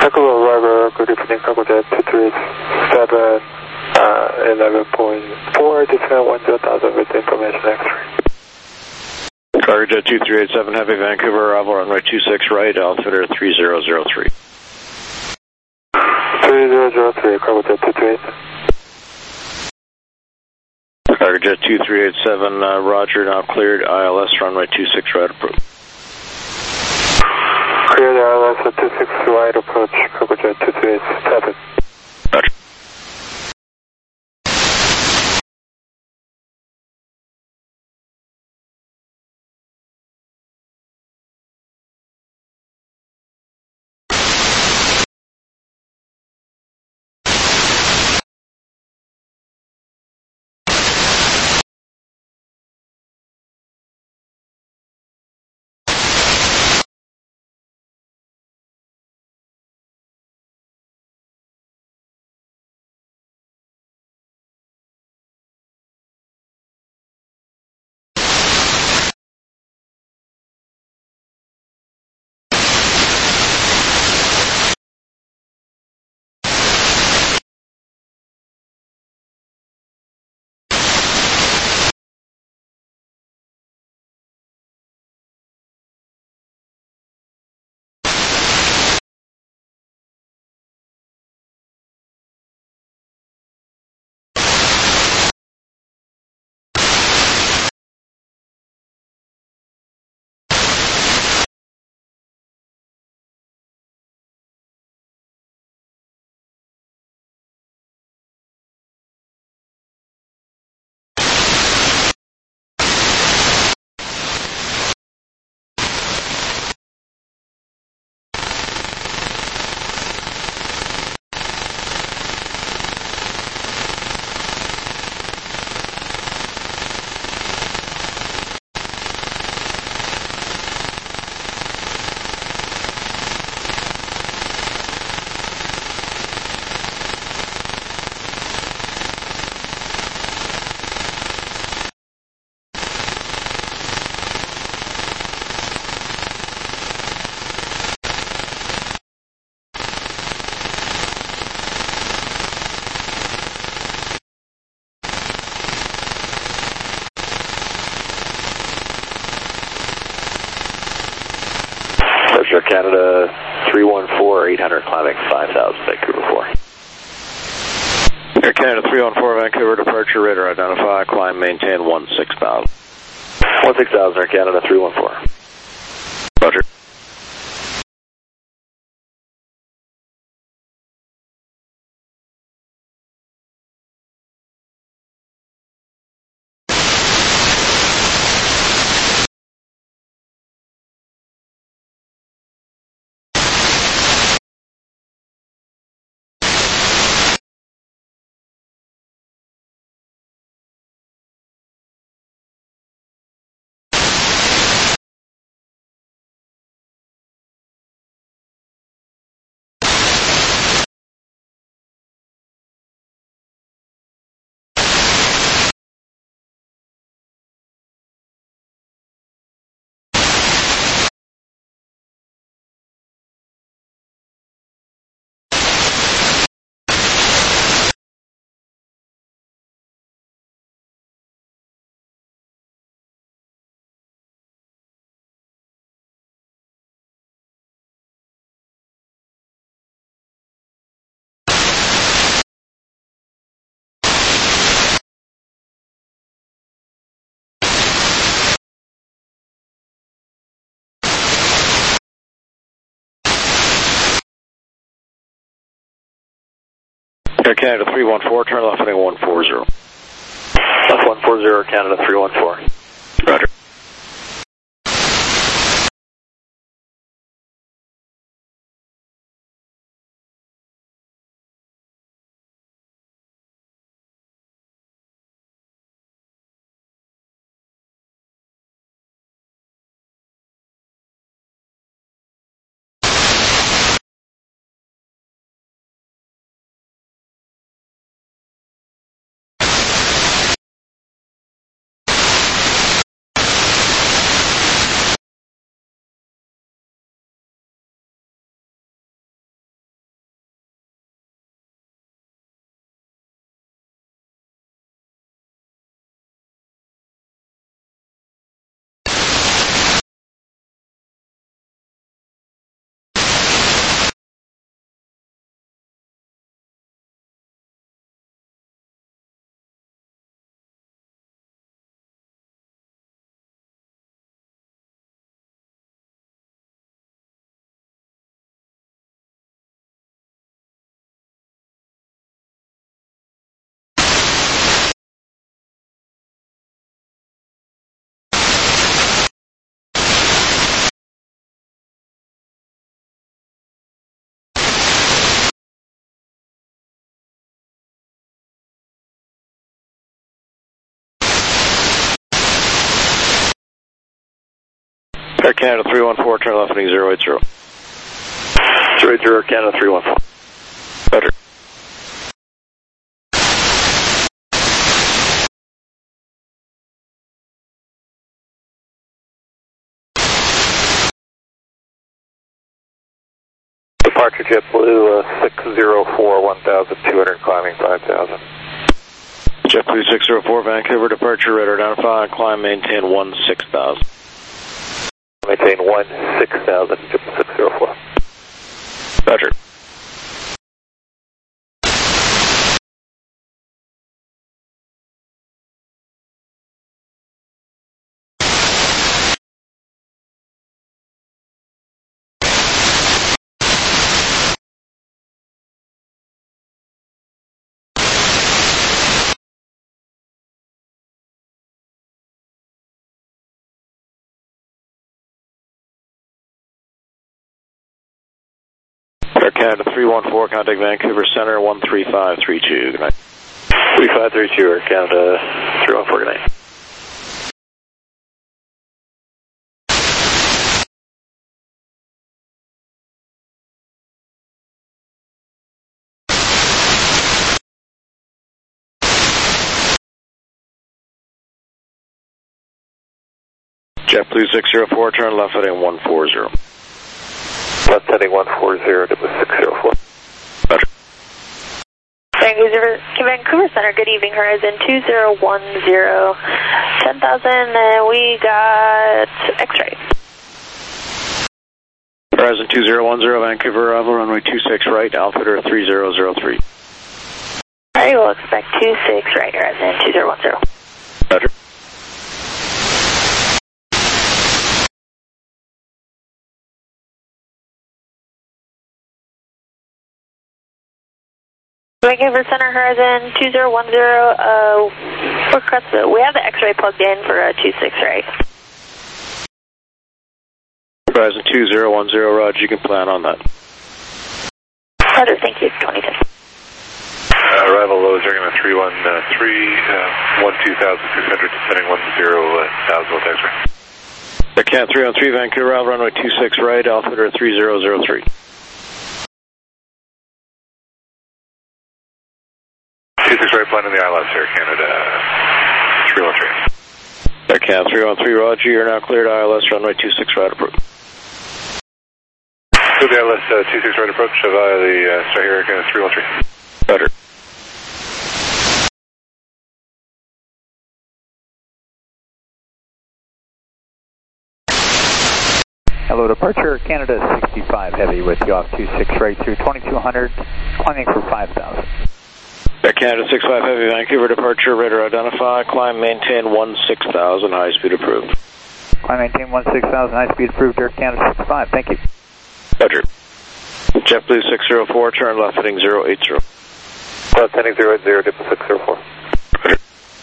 Echo River, good evening, Cargo Jet 237, 11.4, descend 10,000 with information X-ray. Cargo Jet 2387 Heavy Vancouver, arrival runway 26 right, altimeter 3003. 3003, Cargo Jet 238. Cargo Jet 2387, roger, now cleared, ILS runway 26 right approach. Cleared ILS at 26 right approach, Cargo Jet 2387. Roger. Air Canada 314, 800, climbing 5,000, Vancouver 4. Air Canada 314, Vancouver, departure, radar identify, climb, maintain 16,000. 16,000, Air Canada 314. Roger. Air Canada 314, turn left heading 140. Left 140, Air Canada 314. Roger. Air Canada 314, turn left heading 080. 080, Air Canada 314. Roger. Departure JetBlue 604, 1,200, climbing 5,000. JetBlue 604, Vancouver, departure, radar identify, climb, maintain 16,000. Maintain 16,000, JetBlue 604. Roger. Air Canada 314, contact Vancouver Center 13532. Good night. 3532, Air Canada 314, good night. JetBlue 604, turn left heading 140. Left heading 140, JetBlue 604. Roger. Vancouver Center, good evening, Horizon 2010, 10,000, we got X-ray. Horizon 2010, Vancouver, arrival runway 26 right, altimeter 3003. Alright, we'll expect 26 right, Horizon 2010. Roger. Vancouver Center, Horizon 2010, we have the X-ray plugged in for 26 right. Horizon 2010, Roger, you can plan on that. Roger, thank you, 2010. Arrival low, Zergama 313, 12,600, descending 10,000 with X-ray. Air Canada 313, Vancouver, arrival runway 26 right, altimeter 3003. 26 right, plan in the ILS, Air Canada 313. Air Canada 313, Roger, you're now cleared ILS, runway 26 right approach. To the ILS 26 right approach via the Star Air Canada 313. Roger. Hello, departure Canada 65 Heavy with you off 26 right through 2200, climbing for 5,000. Air Canada 65 Heavy, Vancouver, departure, radar identify, climb, maintain 16,000, high speed approved. Climb, maintain 16,000, high speed approved, Air Canada 65, thank you. Roger. JetBlue 604, turn left heading 080. Left heading 080, JetBlue 604. Roger.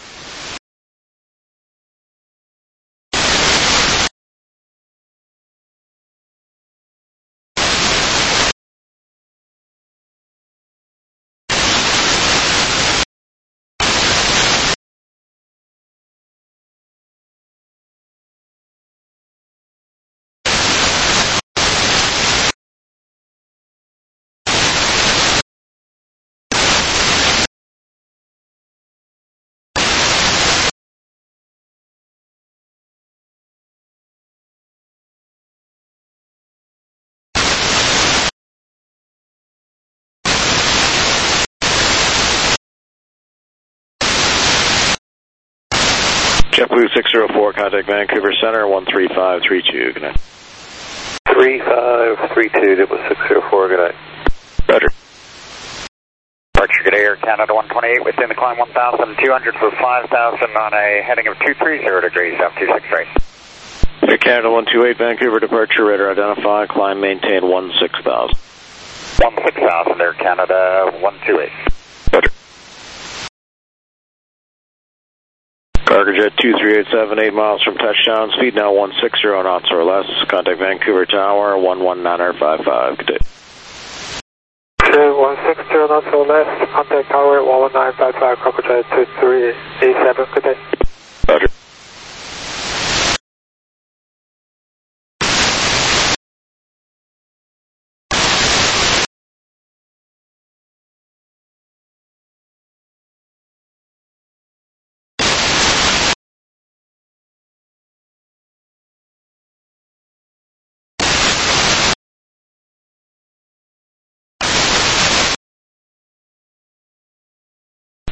JetBlue 604, contact Vancouver Center 13532. Good night. 3532, JetBlue 604, good night. Roger. Departure, good day, Air Canada 128, within the climb 1,200 for 5,000 on a heading of 230 degrees, up 26 right. Air Canada 128, Vancouver, departure, radar identify, climb, maintain 16,000. 16,000, Air Canada 128. Roger. Cargojet 23878, 8 miles from touchdown, speed now 160 knots or less. Contact Vancouver Tower 11955. Good day. 160 knots or less. Contact Tower 11955. Cargojet 2387. Good day. Roger.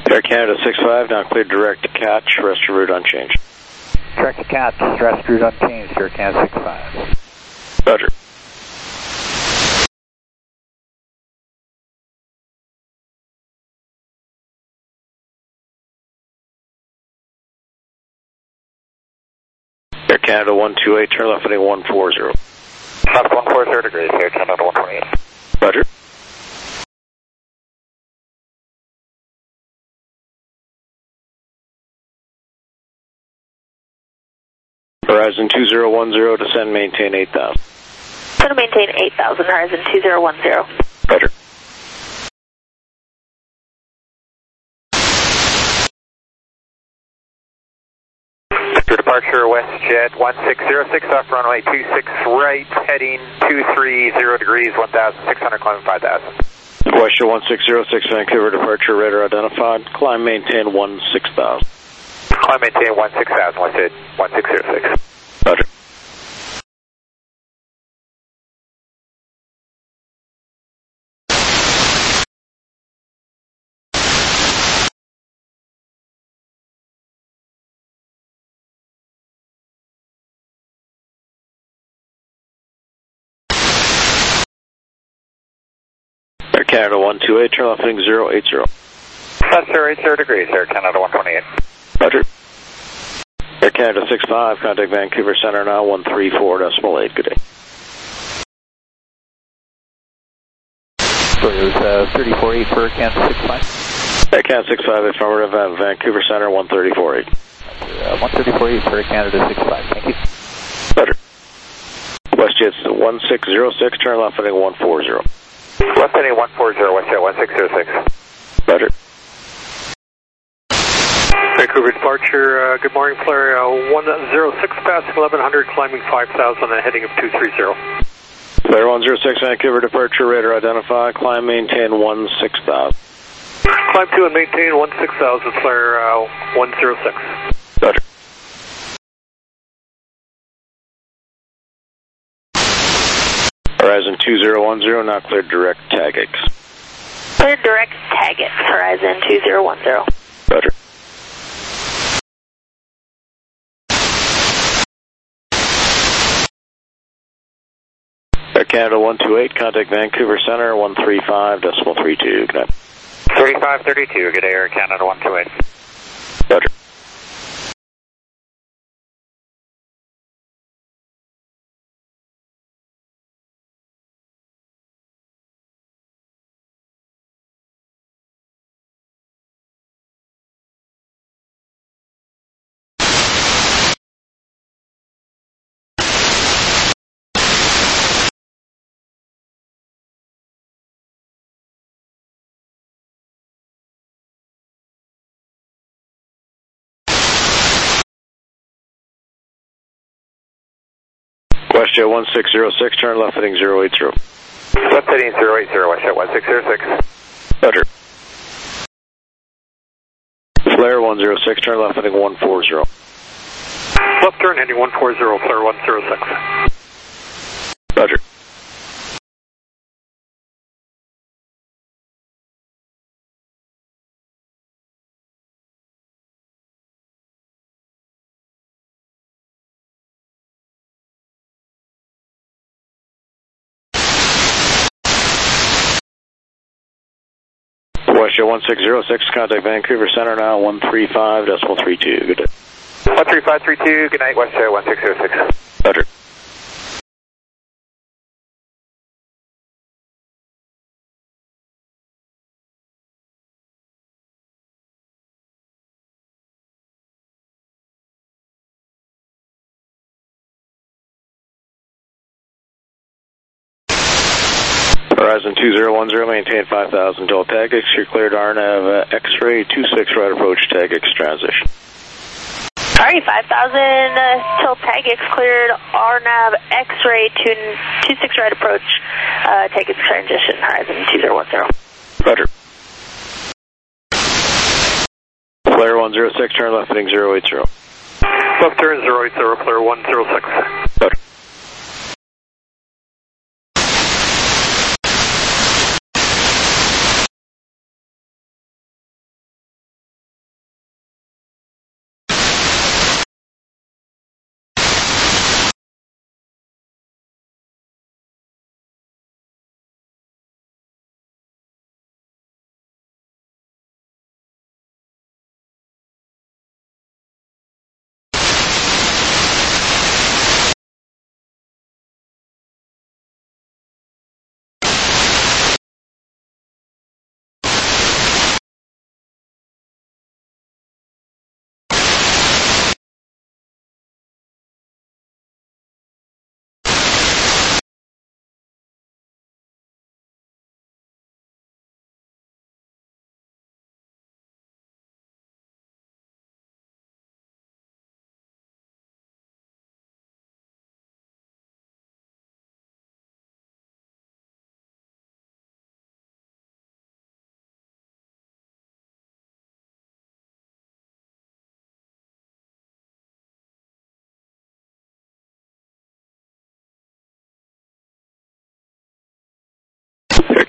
Air Canada 65, now cleared direct to catch, rest of route unchanged. Direct to catch, rest route unchanged, Air Canada 65. Roger. Air Canada 128, turn left heading 140. Left 140 degrees, Air Canada 128. Roger. Horizon 2010, descend, maintain 8,000. Descend, maintain 8,000, Horizon 2010. Roger. For departure, WestJet 1606, off runway 26 right, heading 230 degrees, 1,600, climbing 5,000. WestJet 1606, Vancouver departure, radar identified, climb maintain 16,000. Climb maintain 16,000, WestJet 1606. Roger. Air Canada 128, turn left heading 080. That's 080 degrees, Air Canada 128. Roger. Air Canada 65, contact Vancouver Center now, 134.8, good day. So it was 34.8 for Air Canada 65. Air Canada 65, affirmative, Vancouver Center, 134.8. 134.8 for Air Canada 65, thank you. Roger. WestJet's 1606, turn left heading 140. Left heading 140, WestJet 1606. Roger. Vancouver departure, good morning, flare 106, passing 1100, climbing 5,000, and heading of 230. Flare 106, Vancouver departure, radar identified, climb maintain 16,000. Climb to and maintain 16,000, flare 106. Roger. Horizon 2010, now cleared direct TAGX. Cleared direct TAGX, Horizon 2010. Roger. Air Canada 128, contact Vancouver Center, 135.32, good night. 3532, good day, Air Canada 128. Roger. WestJet 1606, turn left heading 080. Left heading 080, WestJet 1606. Roger. Flare 106, turn left heading 140. Left turn heading 140, flare 106. Roger. WestJet 1606, contact Vancouver Center now, 135.32, good day. 13532, good night, WestJet 1606. Roger. Horizon 2010, maintain 5,000 till TAGX. You're cleared RNAV X-ray 26 right approach TAGX transition. Alright, 5,000 till TAGX cleared, RNAV X-ray 26 right approach, TAGX transition, Horizon 2010. Roger. Flare 106, turn left heading 080. Left turn 080, flare 106. Roger.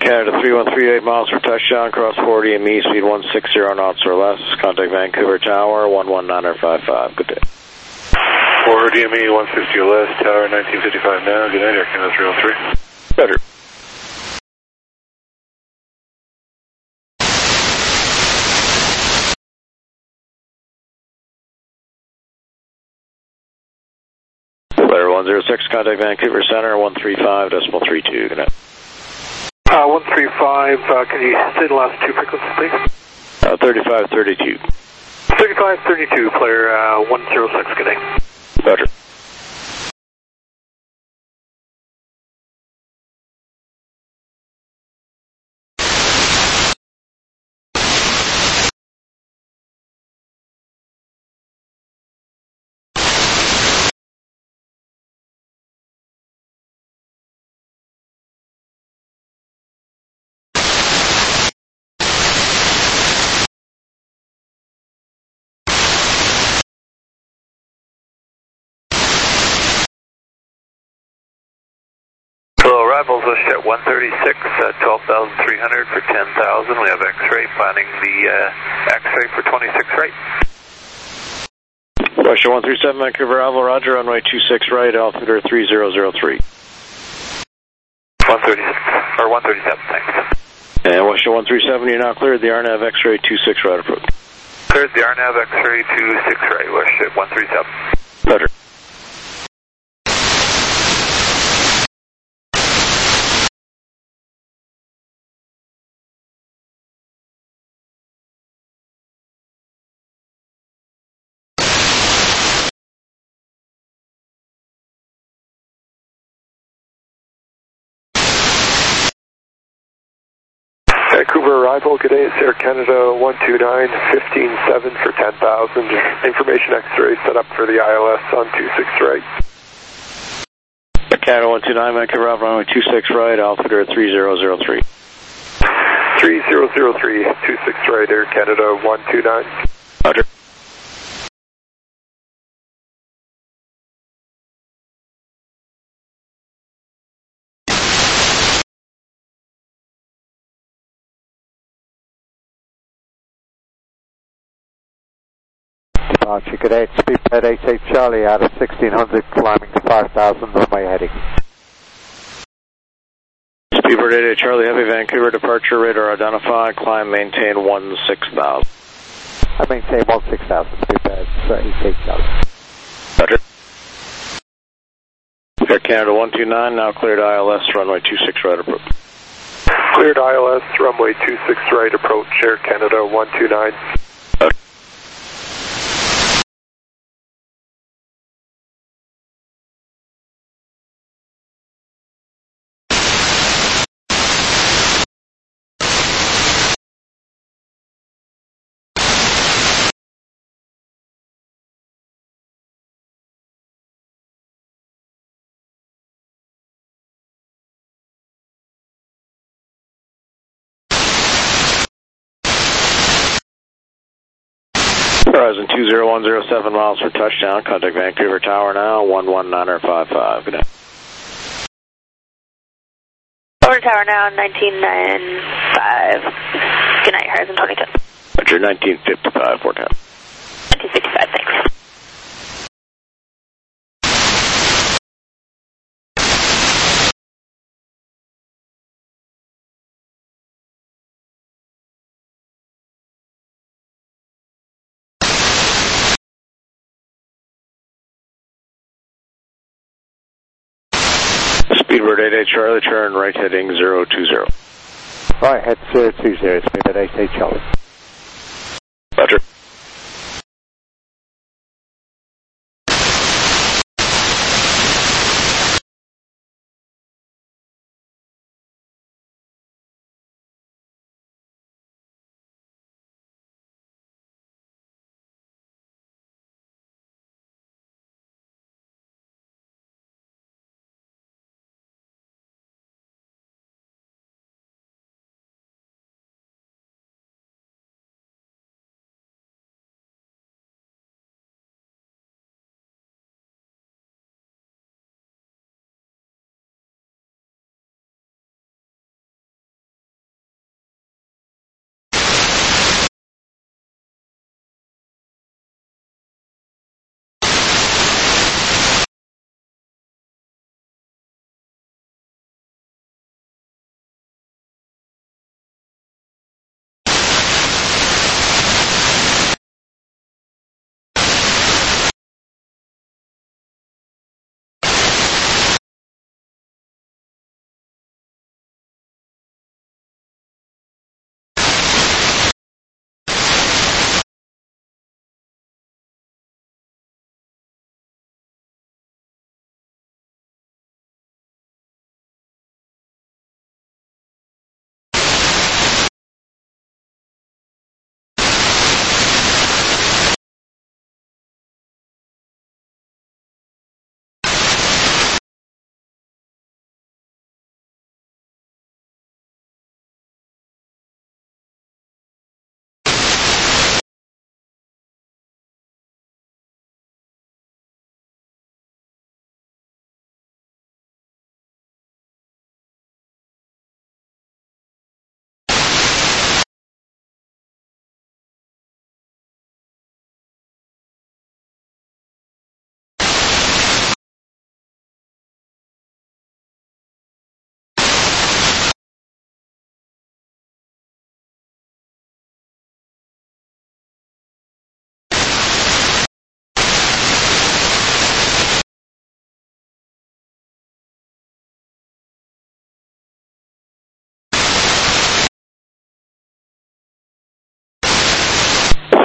Canada 3138 miles for touchdown, cross 40 and me, speed 160 knots or less. Contact Vancouver Tower, 11955. Good day. 4 DME 160 or less, Tower 1955 now. Good night, Air Canada 313. Better. Letter 106, contact Vancouver Center, 135.32. Good night. 135, can you say the last two frequencies, please? 3532. 3532, player 106, good day. Better. Arrivals at 136, 12,300 for 10,000. We have X-ray, planning the X-ray for 26 right. Russia 137, Vancouver Alvo, roger, runway 26 right, altimeter 3003. 137, thanks. And Russia 137, you're now cleared the RNAV X-ray 26 right approach. Cleared the RNAV X-ray 26 right, Russia 137. Better. Vancouver arrival, good day, it's Air Canada 129, 15-7 for 10,000. Information X-ray set up for the ILS on 26 right. Air Canada 129, Vancouver Alvo, runway 26 right, altimeter 3003. 3003, 26 right, Air Canada 129. Roger. Good day, speed at 88 Charlie out of 1600, climbing to 5,000, runway heading. Speedbird 88 Charlie, heavy Vancouver, departure radar identified, climb maintain 16,000. I maintain 16,000, speedbird 88 Charlie. Roger. Air Canada 129, now cleared ILS, runway 26 right approach. Cleared ILS, runway 26 right approach, Air Canada 129. Roger. Horizon 20107 miles for touchdown. Contact Vancouver Tower now, 11955. Good night. Over Tower now, 1995. Good night, Horizon 22. Roger, 1955, 410. 1965, thanks. Speedbird 88 Charlie, turn right heading 020. Right, head 020, speedbird 88 Charlie. Roger.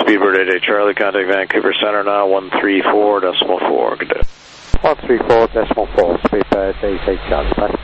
Speedbird 88 Charlie, contact Vancouver Center now, 134.4. Good day. 134.4, Speedbird 88 Charlie, bye.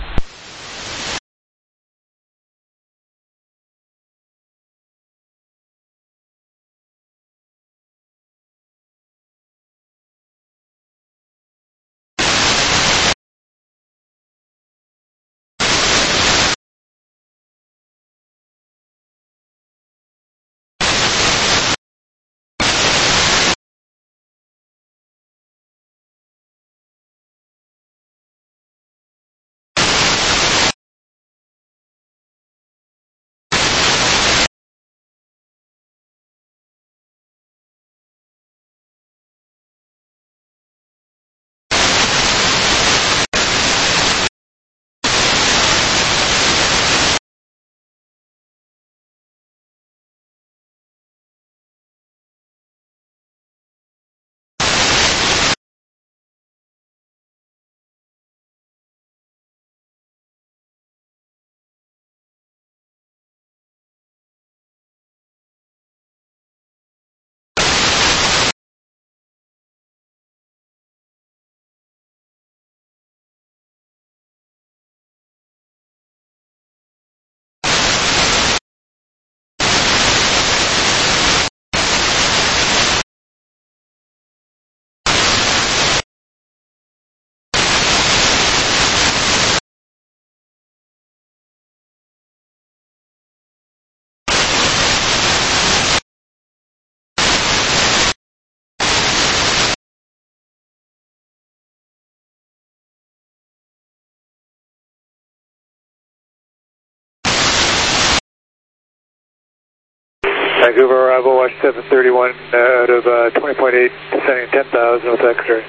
Vancouver arrival, watch 731 out of 20.8, descending 10,000 with X-ray.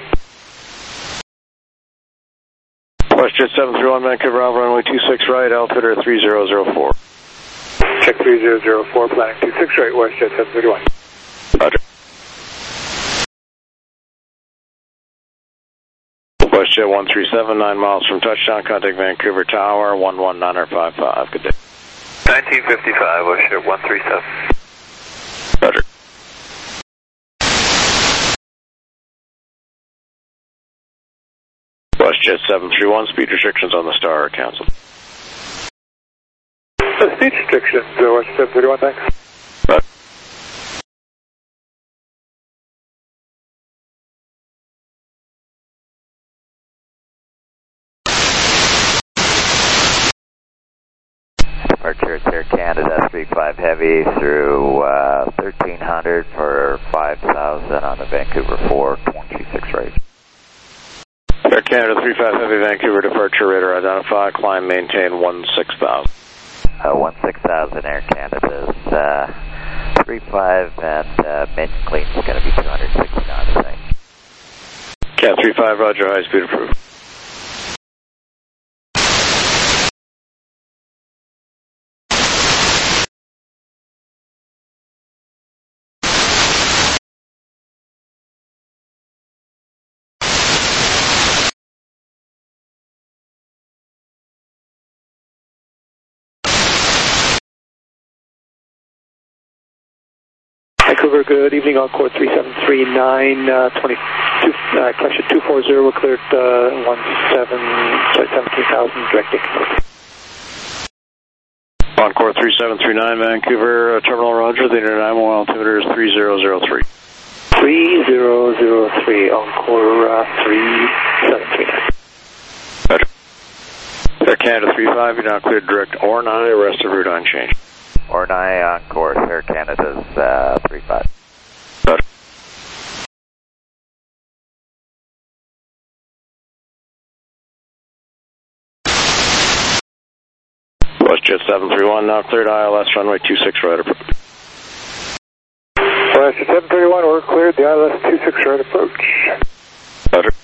WestJet 731 Vancouver Alpha runway 26 right, altimeter 3004. Check 3004, planning 26 right, WestJet 731. Roger. WestJet 137, 9 miles from touchdown, contact Vancouver Tower, 11955. Good day. 1955, WestJet 137. Roger. WestJet 731, speed restrictions on the Star are canceled. Speed restrictions, WestJet 731, thanks. Roger. Departure Air Canada 35 Heavy through 1300 for 5,000 on the Vancouver 426 rate. Air Canada 35 Heavy Vancouver departure radar identified, climb maintain 16,000. 16,000 Air Canada's 35 and mint clean is going to be 260 knots, I think. Cat 35, roger, high speed approved. Vancouver, good evening, Encore 3739, 240, we're cleared 17,000, direct north. Encore 3739, Vancouver, terminal roger, the international altimeter is 3003. 3003, Encore 3739. Roger. Air Canada 35, you're now cleared direct Ornai, rest of route unchanged. Ornai on course, Air Canada's 35. Roger. WestJet 731, now cleared ILS runway 26 right approach. WestJet 731, we're cleared the ILS 26 right approach. Roger.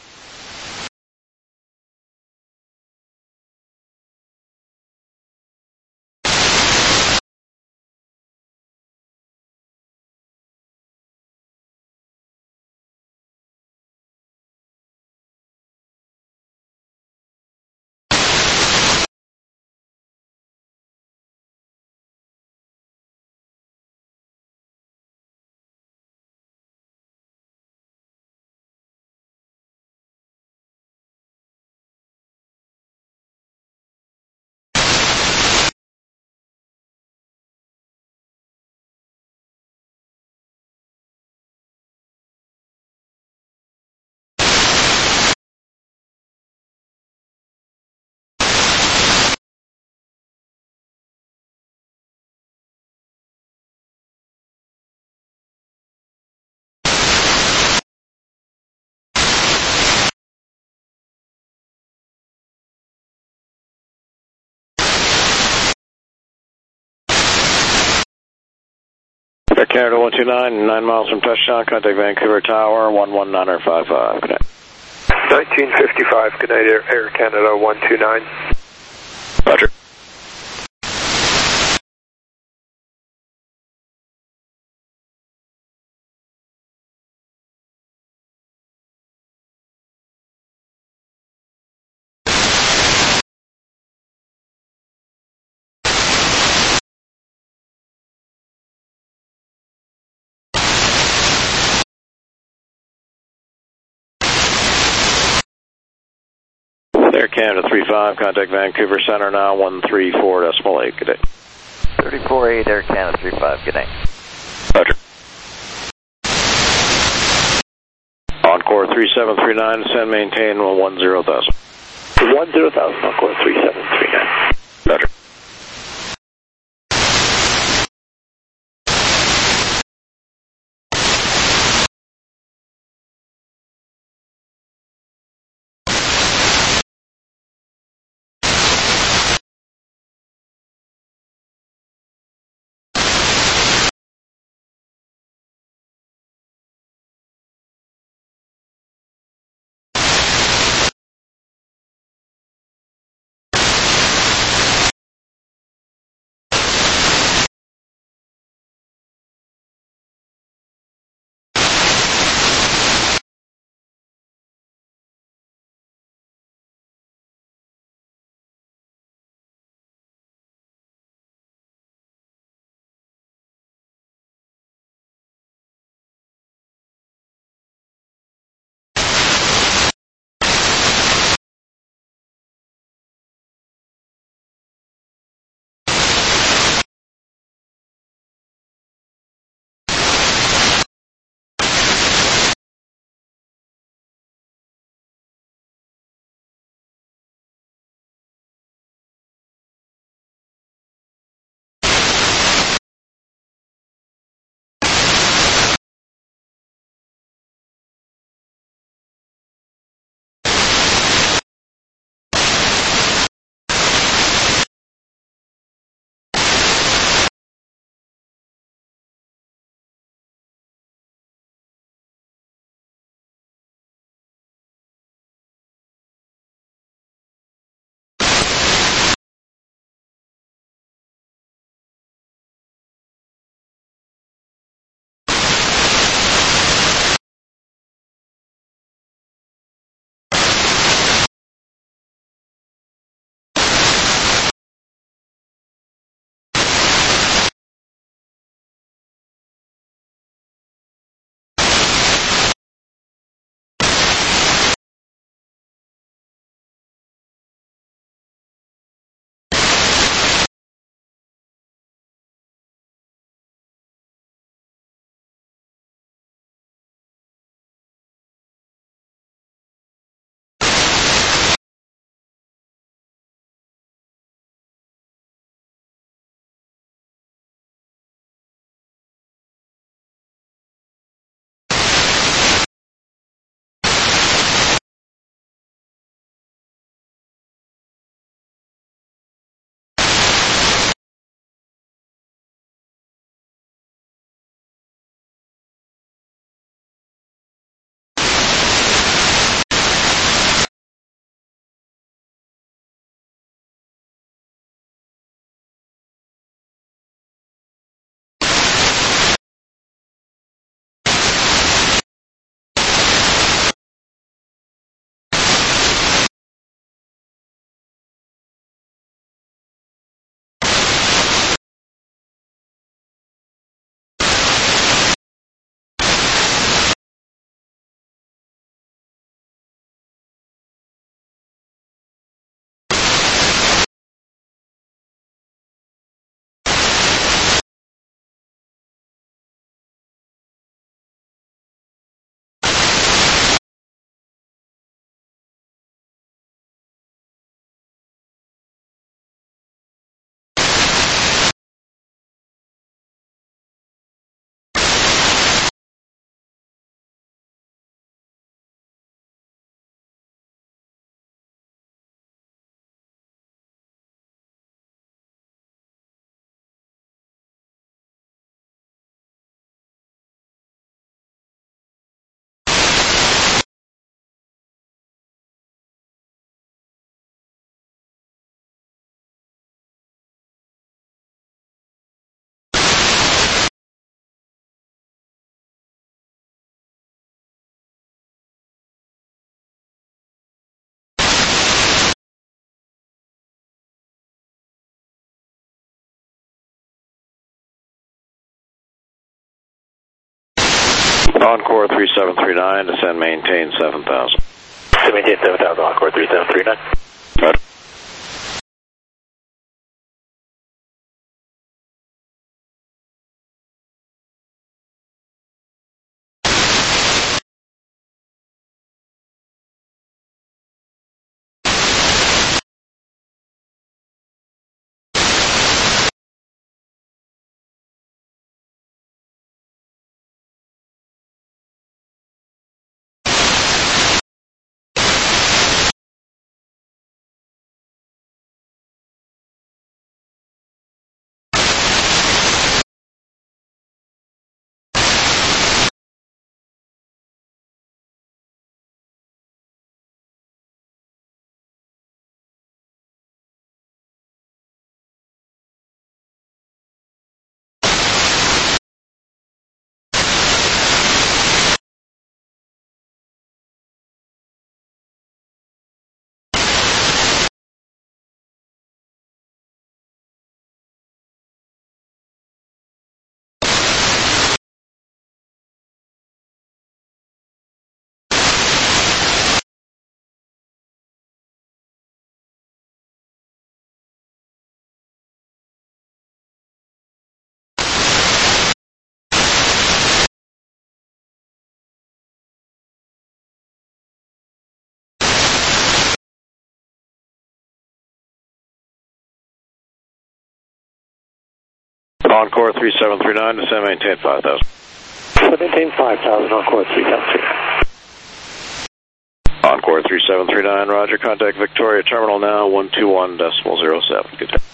Air Canada 129, 9 miles from touchdown, contact Vancouver Tower, 11955. Good night. 1955, good night, Air Canada 129. Roger. Air Canada 35, contact Vancouver Center now, 134.8, good day. 34-8, Air Canada 35, good night. Roger. Encore 3739, send maintain 10,000. 10,000, Encore 3739. Roger. Encore 3739, descend, maintain 7,000. So maintain 7,000, Encore 3739. Roger. Encore 3739, descend, maintain 5,000. Maintain 5,000, Encore 3739. Encore 3739, roger, contact Victoria Terminal now, 121.07. Good day.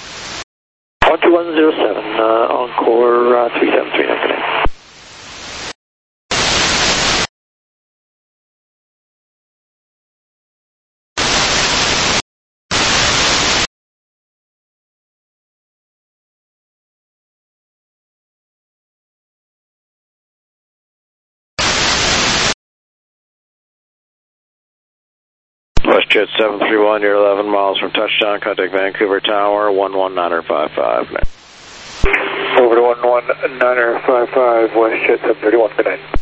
121.07, Encore 3739. WestJet 731, you're 11 miles from touchdown, contact Vancouver Tower, 11955. Over to 11955, WestJet 731, good night.